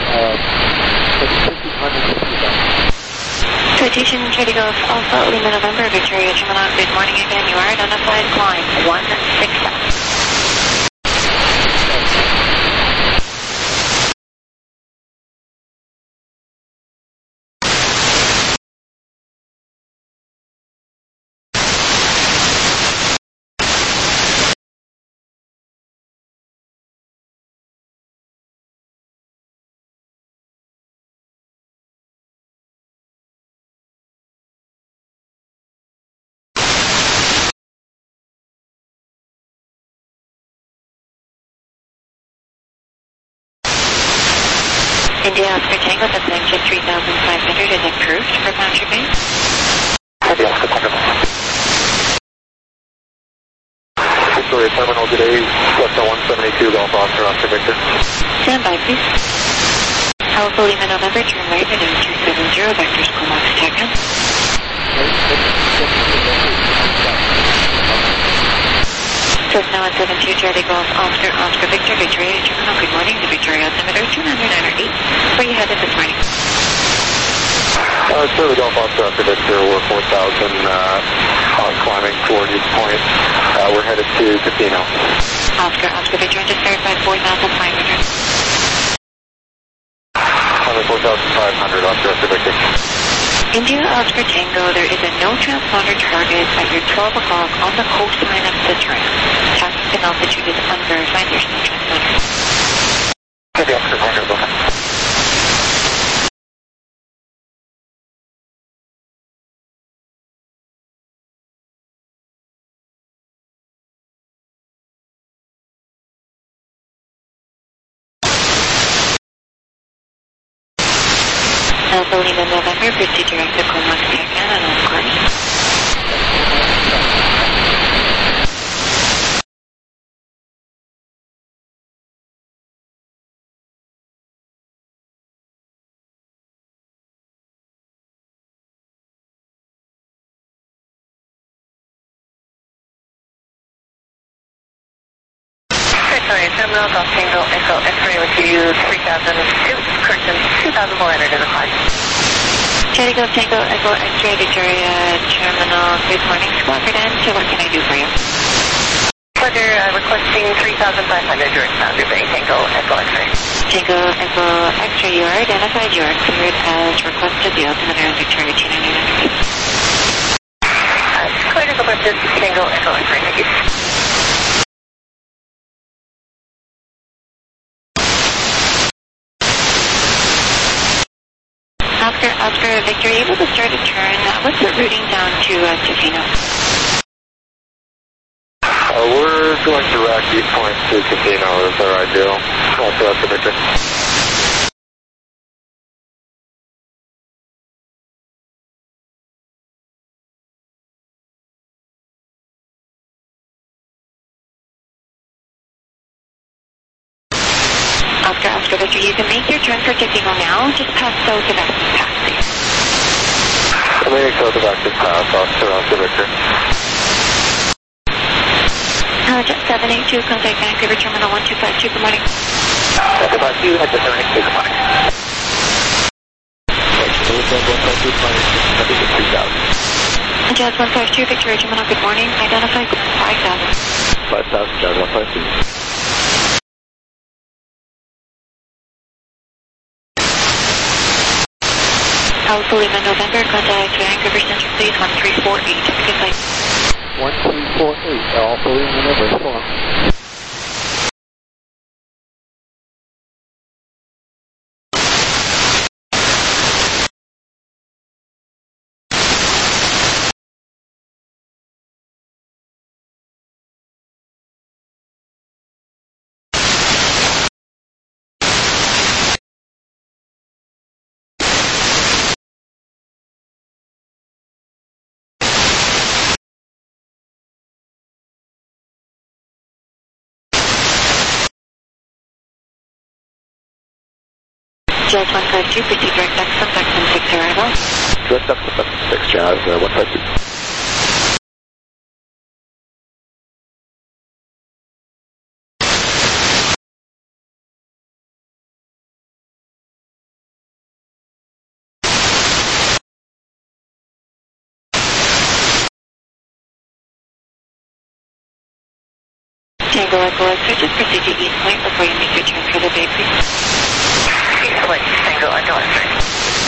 C: 1500.
B: Citation, Charlie Golf, Alpha, Lima, November, Victoria, Gemini, good morning again. You are identified, climb 167. India Oscar Tango, the plane to 3,500 is approved for pound shipping.
A: India Oscar Tango. Victoria Terminal today, Delta 172, Golf Oscar Victor.
B: Stand by, please. Alpha Lima November, turn right at 270, vectors Comox Tacon. Cessna 172, Charlie Golf, Oscar Victor, Victoria Terminal, good morning, the Victoria Altimeter, 209.8. Where are you headed this morning?
A: Charlie Golf, Oscar Victor, we're 4,000, climbing toward East Point. We're headed to Casino.
B: Oscar Victor, just verified 4,500.
A: 4,500, Oscar Victor.
B: India Oscar Tango, there is a no transponder target at your 12 o'clock on the coastline of the tram. Traffic and altitude is unverified, there's no transponder.
A: India Oscar Tango, go ahead.
B: Alpha Lima November, proceed direct to Comox Tacon on all course.
D: Victoria Terminal, Golf Tango, Echo X-ray with you, 3002, correction, 2,400 in the flight.
B: Charlie Golf Tango, Echo X-ray, Victoria Terminal. Good morning, Squadron. So what can I do for you?
D: Pleasure, requesting 3,500 direct boundary bay, Tango, Echo X-ray.
B: Tango, Echo X-ray, you are identified. You are cleared as requested. The altimeter in Victoria 2900.
D: Cleared as requested, Tango, Echo X-ray, thank you.
B: Oscar, Victor, are you able to start a turn? What's the routing down to Tofino?
C: We're going direct East Point to Casino is our ideal. That's the Victor.
B: Oscar, Victor, you can make your turn for Tofino now. Just pass south of Estes Pass, please.
C: Remaining south of Active Pass, Oscar, Victor.
B: Jet 782, contact Vancouver Terminal 1252, good morning.
C: 1252, head to 782, good morning.
B: Jazz 152, Victoria Terminal, good morning. Identify 5,000.
C: 5,000, Jazz 152.
B: Alpha Lima November, contact Vancouver Center, please, 1348. Good night.
C: 1348, Alpha Lima November, hold on.
B: Jazz 152, proceed direct Exxon, Exxon 6 arrival.
C: Direct up to 6, Jazz 152.
B: Tango Echo X-ray, just proceed to East Point before you make your turn for the bay, please.
D: East Point, Tango, Echo X-ray.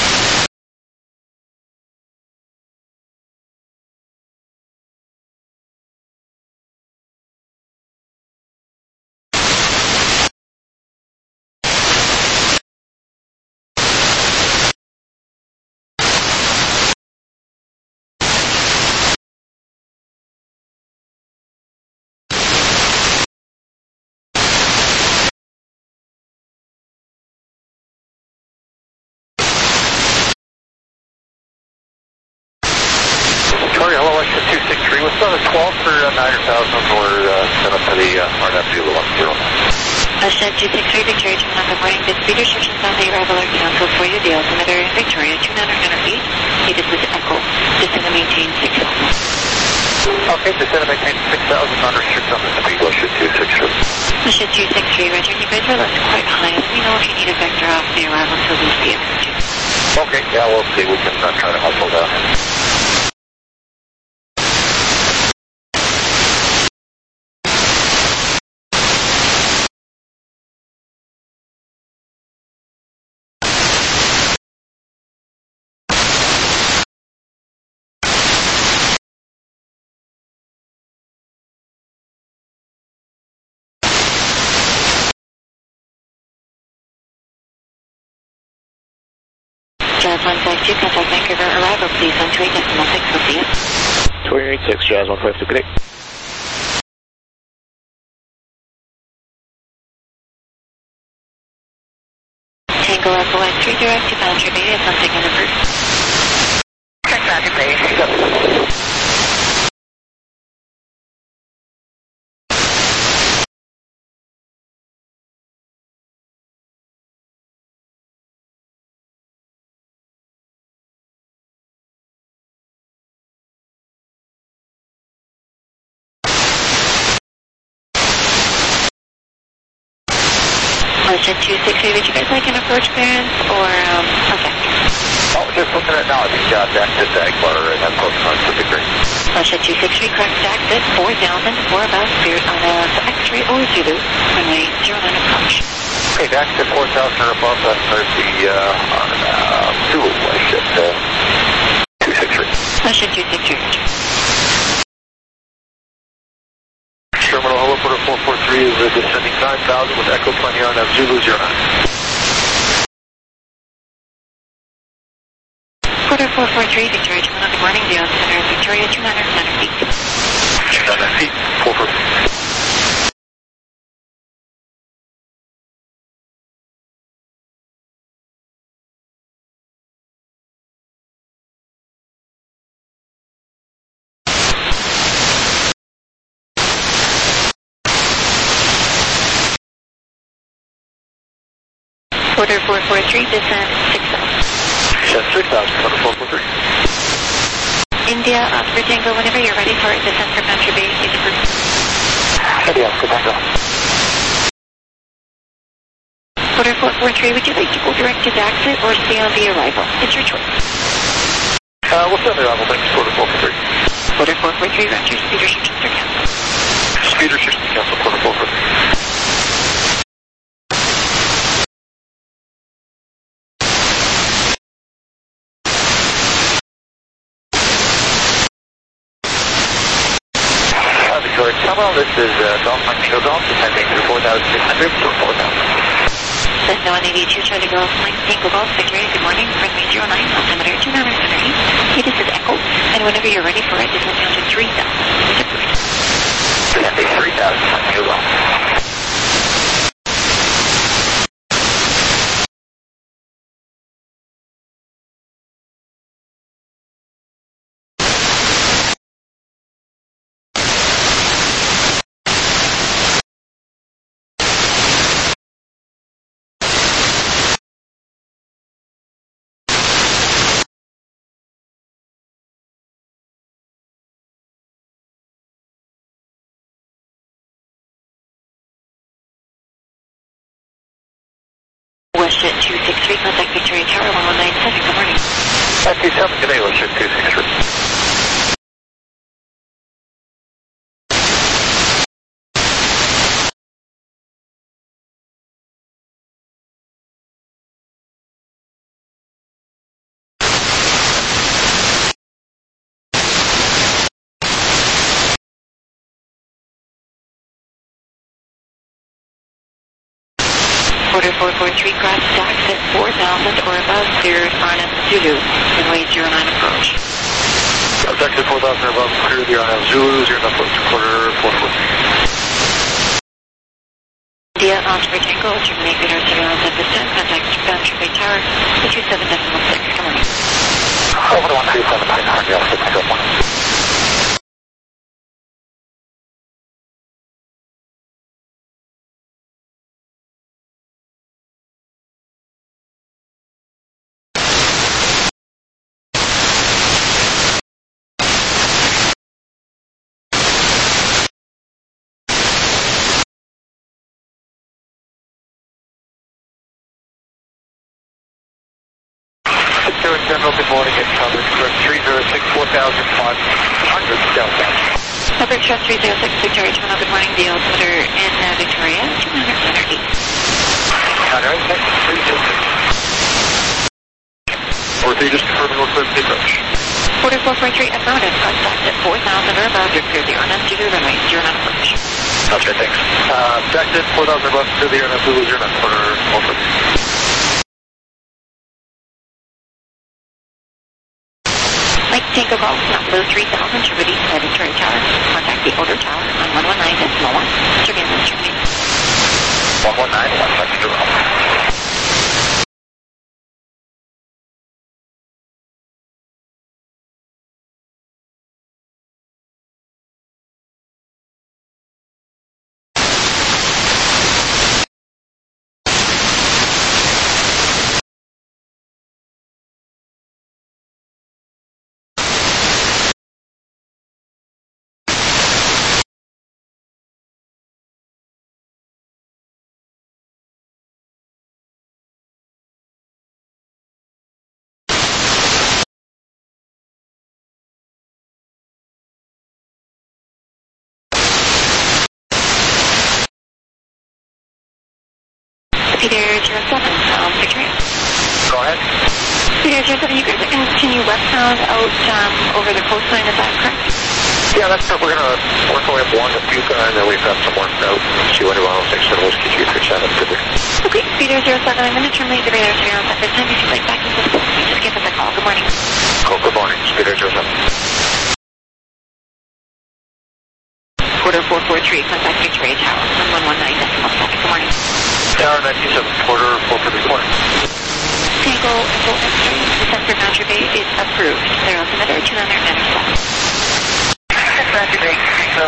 C: Victoria, hello, Extra 263. What's on the 12 for 9,000 or send up to the RFU 10.
B: Shed 263, Victoria Terminal, good morning. The speed restrictions on the arrival are canceled for you. The altimeter in Victoria 2908. Hey, this is Echo. Descend and maintain 6,000.
C: Okay, descend and maintain 6,000, non-restrict on the speed. Shed 263.
B: Shed 263, Roger. You guys are left quite high. Let me know if you need a vector off the arrival to lose the X2.
C: Okay, yeah, we'll see. We can try to hustle down.
B: Jazz 152, contact Vancouver arrival, please, on 28.6, we'll see you.
C: 28.6, Jazz 152, good day.
B: Tango Echo X-ray, direct to Boundary Bay, it's on taking the first.
D: Check Boundary Bay.
B: Ocean 263, would you guys like an approach clearance or vector?
C: Oh, just looking at it now, I think exit to Agbar and then approach on Pacific Ring.
B: Ocean 263, correct exit 4000 or above, Spirit on X-ray or Zulu, runway 09 approach.
C: Okay, back to 4,000 or above, that's the Zulu flight at 263.
B: Ocean 263.
C: Terminal Hello Porter 443 is descending 9,000 with Echo 20 on Zulu 09.
B: Porter 443, Victoria Terminal, good morning, Dion Center, Victoria 200 feet.
C: 200 feet, 443.
B: Porter 443, descend 6,000.
C: Descend 6,000, Porter 443.
B: India, Oscar Tango, whenever you're ready for it, descend for Pantry Bay, Stage approved.
C: India, Oscar Tango.
B: Porter 443, would you like to go direct to exit or stay on the arrival? It's your choice.
C: We'll send the arrival, thanks, Porter 443.
B: Porter 443, Raptor, speed restrictions are canceled.
C: Speed restrictions canceled, Porter 443. Victoria Terminal, this is Golf Mike Tango Golf, descending through 4,600 to 4,000.
B: Cessna 182, Charlie Golf, Mike Tango Golf, Victoria, good morning, runway 09, altimeter 298. This is Echo, and whenever you're ready for it, descend down to 3,000. It's approved.
C: Descending 3,000, Mike Tango Golf.
B: WestJet 263, contact Victoria Tower, 1197, good morning.
C: 927, good day, WestJet 263.
B: Porter 443, cross stacks at 4,000 or above, cleared on Zulu, runway 09 approach.
C: Contact at 4,000 or above, clear the on Zulu, 09 approach, Porter 443.
B: India, Oscar Tango, terminate radar surveillance at this time, contact Pantry Bay Tower, 27.6, come on.
C: Over to 137, Pine Oscar Tango 1. Victoria General, good morning, it's coverage for 306, 4,500 Delta.
B: Coverage truck 306, Victoria Terminal, good morning, the altimeter in Victoria, 200 feet.
C: 4-3, just confirming real quick, approach.
B: Porter 443, affirmative, contact at 4,000 or above, you're clear the RNS to the runway, 09 approach.
C: Okay, thanks. Back to 4,000 or above, clear the RNS, Zulu 09, Porter 443.
B: Mike Tango Golf, not below 3,000 to release at Victoria Tower. Contact the older tower on 119.1. Surveillance terminated.
C: 119, 1 second,
B: Peter 07, Victoria.
A: Go ahead.
B: Peter 07, you guys are going to continue westbound out over the coastline, is that correct?
A: Yeah, that's it. We're going to work our way up along the Puka, and then we've got some work out. C1 106 and Whiskey 237.
B: Okay, Peter 07, I'm going to terminate the radar surveillance at this time. If you'd like back into the system, just give us a call. Good morning.
A: Cool, good morning. Peter 07.
B: Quarter 443, contact Victoria Tower, 1119 decimal second. Good morning.
A: Tower 97, quarter 443, morning.
B: Tango Echo X-ray, descent for Boundary Bay is approved. Clear altimeter 297.
A: Boundary Bay, so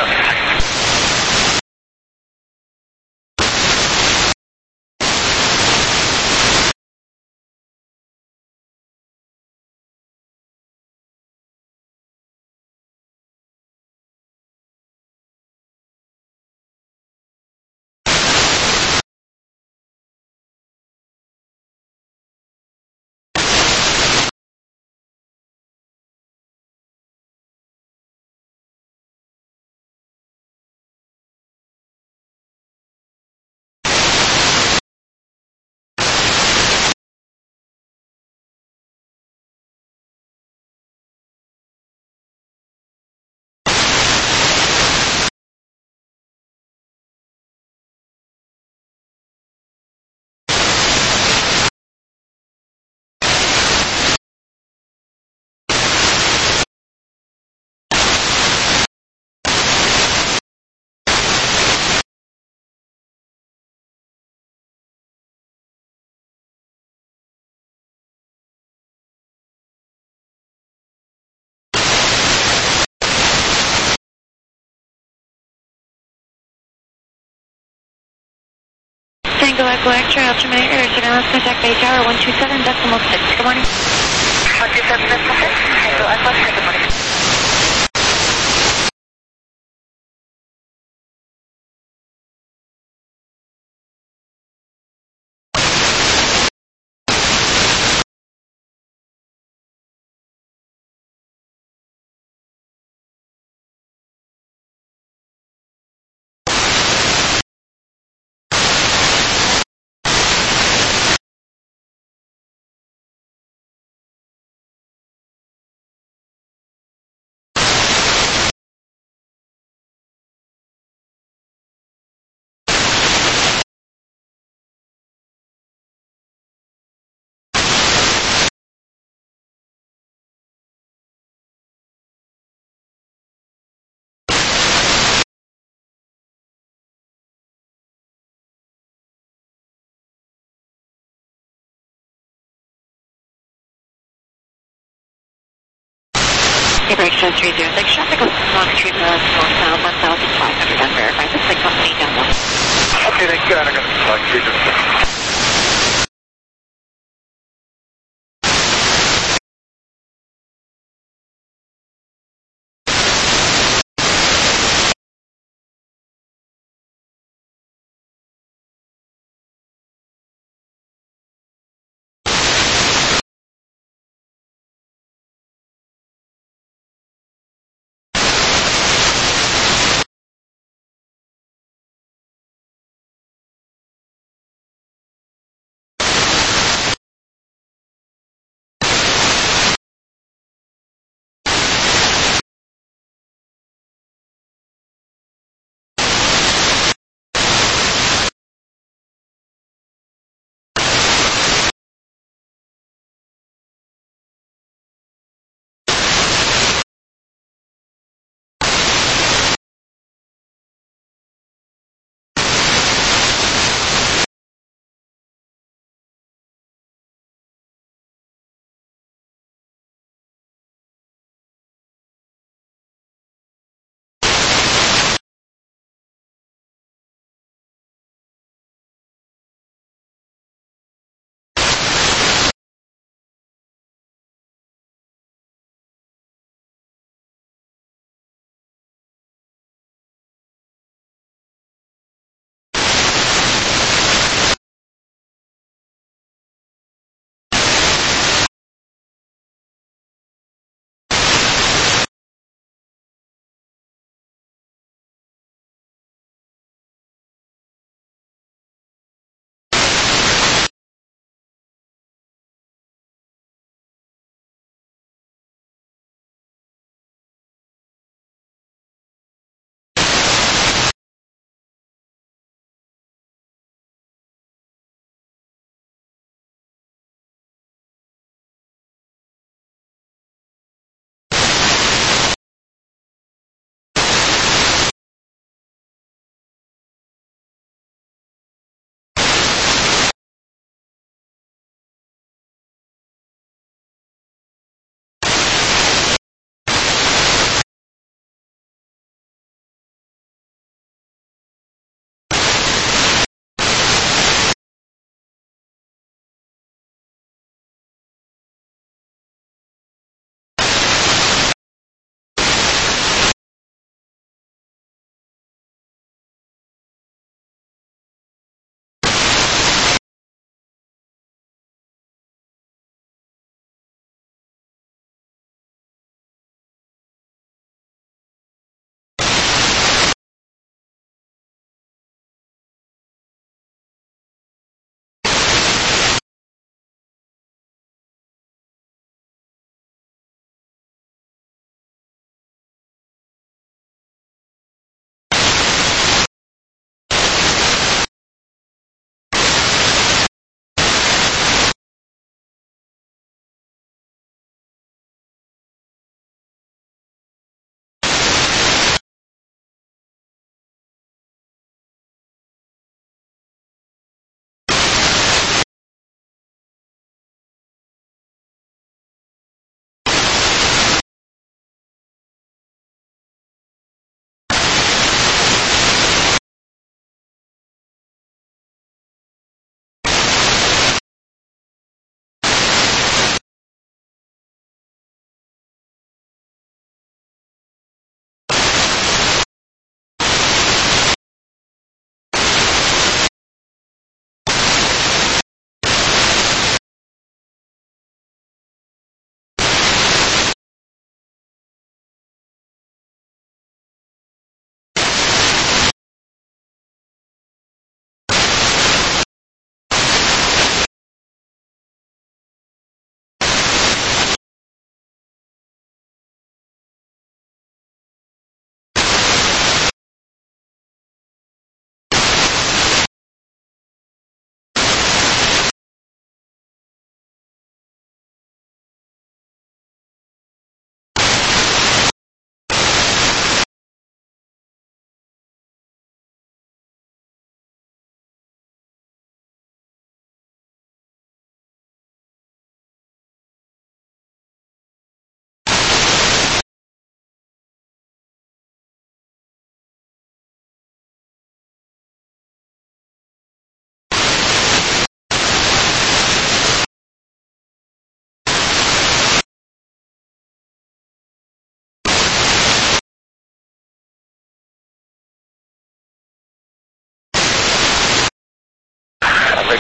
B: Tango Echo X-ray, I'll terminate radar surveillance, contact Bay Tower 127 decimal 6. Good morning.
D: 127 decimal 6, Tango Echo X-ray, good morning.
B: Airbrake 306, traffic monitoring northbound 1,500 unverified. This is the company download.
A: Okay, then good. I'm going to talk to you.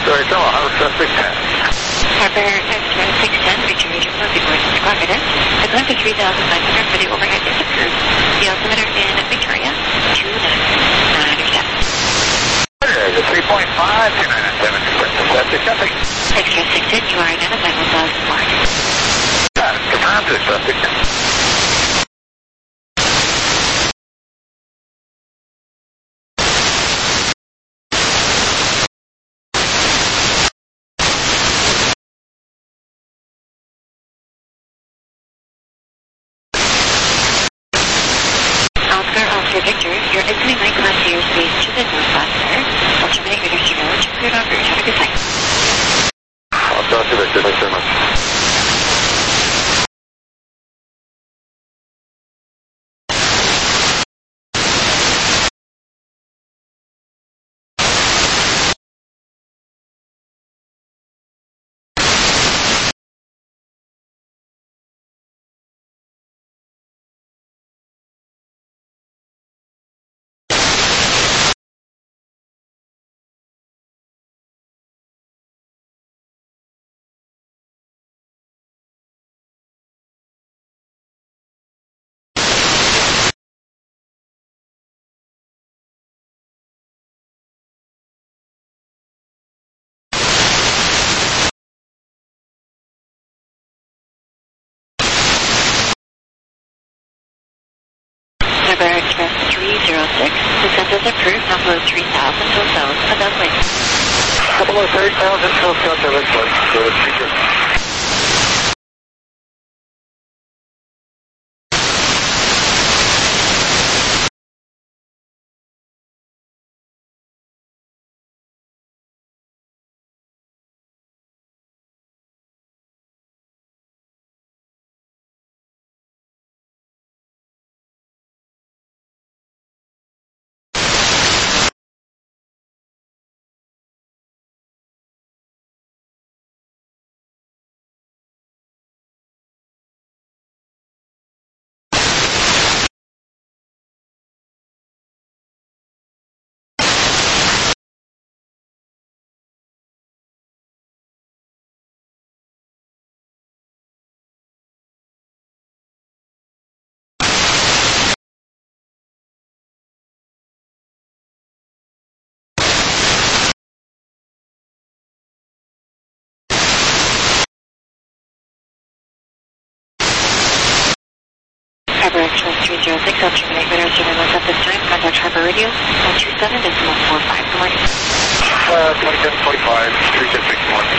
A: Sorry, come on, suspect 10.
B: Harbor Express 610, Victoria Juno, good morning, squawk it in. The climb to 3,900 for the overhead is approved. The altimeter in Victoria, 2,997.
A: 3.5, 297, suspect nothing.
B: Express 610, you are identified with us, mark.
A: Confirmed to suspect.
B: Oscar Victor, you're exiting my class airspace to the northwest there. I'll terminate your district knowledge. Cleared off route. Have a good time.
A: Oscar Victor, thanks very much.
B: Harbor Express 306, descent is approved. Now below 3,000 till south of Dublin.
A: Below 30,000 till south of Dublin. Good, thank you.
B: Harbor Express 306, I'll terminate radar surveillance at this time. Contact Harbor Radio 127.45. Good morning.
A: 2745, 376, morning.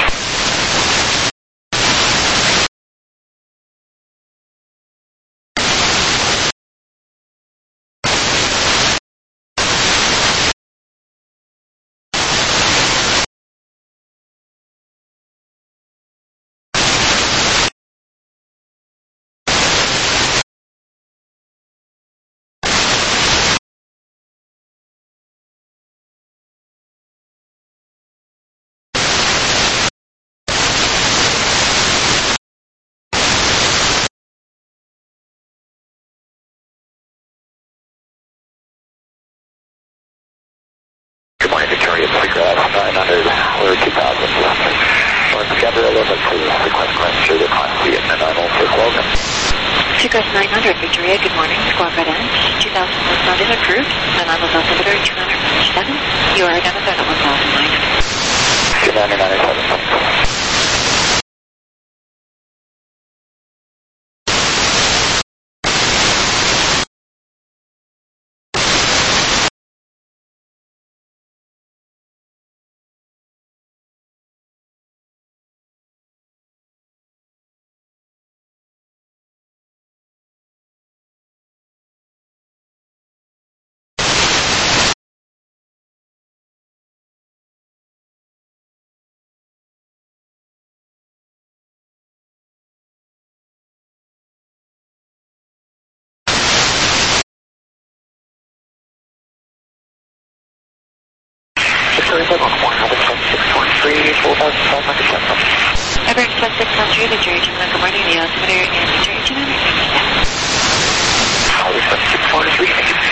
A: Good morning, Victoria, Telegraph 900, we're 2,000. North Gabriel limit to request climb through the Constitution and 906 Logan.
B: Seagrass 900, Victoria, good morning, squawk red end. 2,000 northbound is approved. And on the altimeter 297. You are identified at 1,900.
A: 2,997.
B: Harbor Express 613, Victoria Juno, good morning, the altimeter in Victoria Juno, 997.
A: Harbor Express 643, thank you.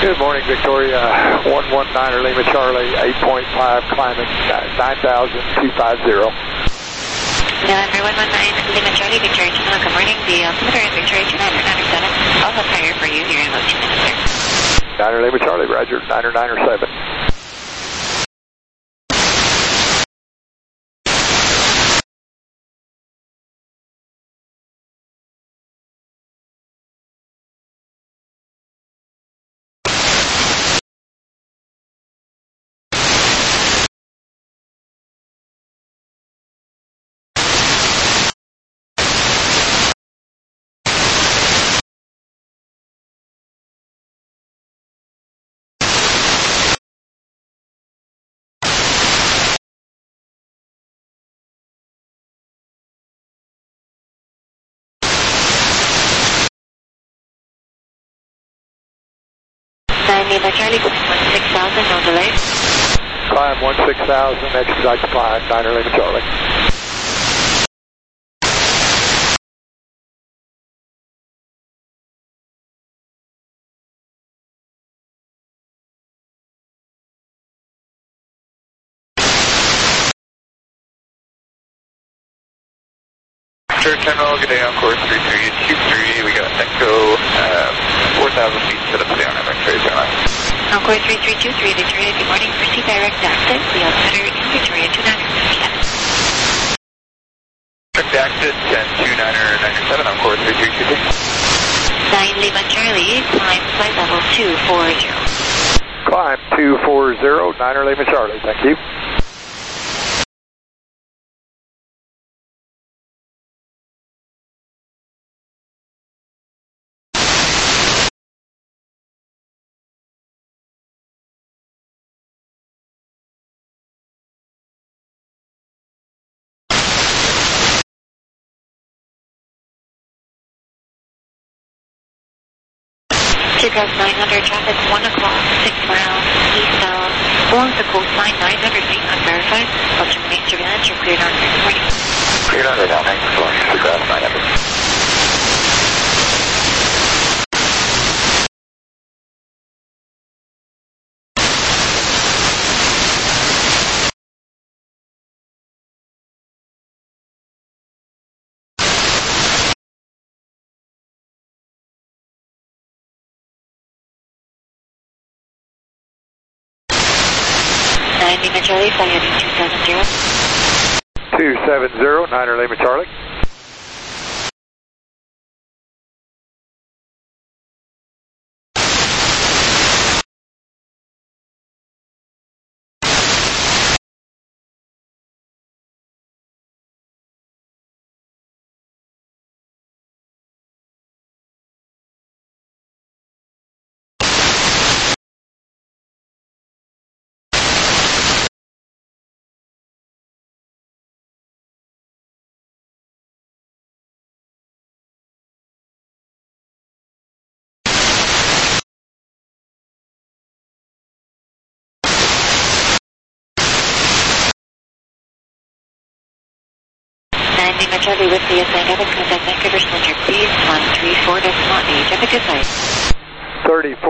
C: Good morning, Victoria. 119er Lima Charlie, 8.5, climbing 9,250.
B: November 119 Lima Charlie, Victoria 2, good morning. The altimeter is Victoria 2997. I'll have fire for you here in about 2 minutes, sir.
C: 9er Lima Charlie, roger, 9er 9er 7.
B: Lima Charlie, 16,000, no delay.
C: Climb 16,000, expedite the climb, 9er Lima Charlie.
A: Sure, Terminal, good day on course 3323. We got Echo 4,000 feet set up down at Victoria 29.
B: On course 3323, Victoria, good morning. Proceed direct access. The altimeter in Victoria 2997.
A: Direct access, 1029er 97 on course 3323.
B: 9 Lima Charlie, climb flight level 240.
C: Climb 240, 9er Lima Charlie, thank you.
B: Cross 900, traffic 1 o'clock, 6 miles, eastbound, along the coastline, 900 feet, unverified. I'll terminate surveillance, you're cleared on good morning.
A: Cleared on down, thanks for going to Cross 900.
B: Lima Charlie, fly heading 270.
C: 270, 9er Lima Charlie.
B: Lima Charlie with the assigned contact Vancouver Center, please, 134.8. Have a good night.
C: 34.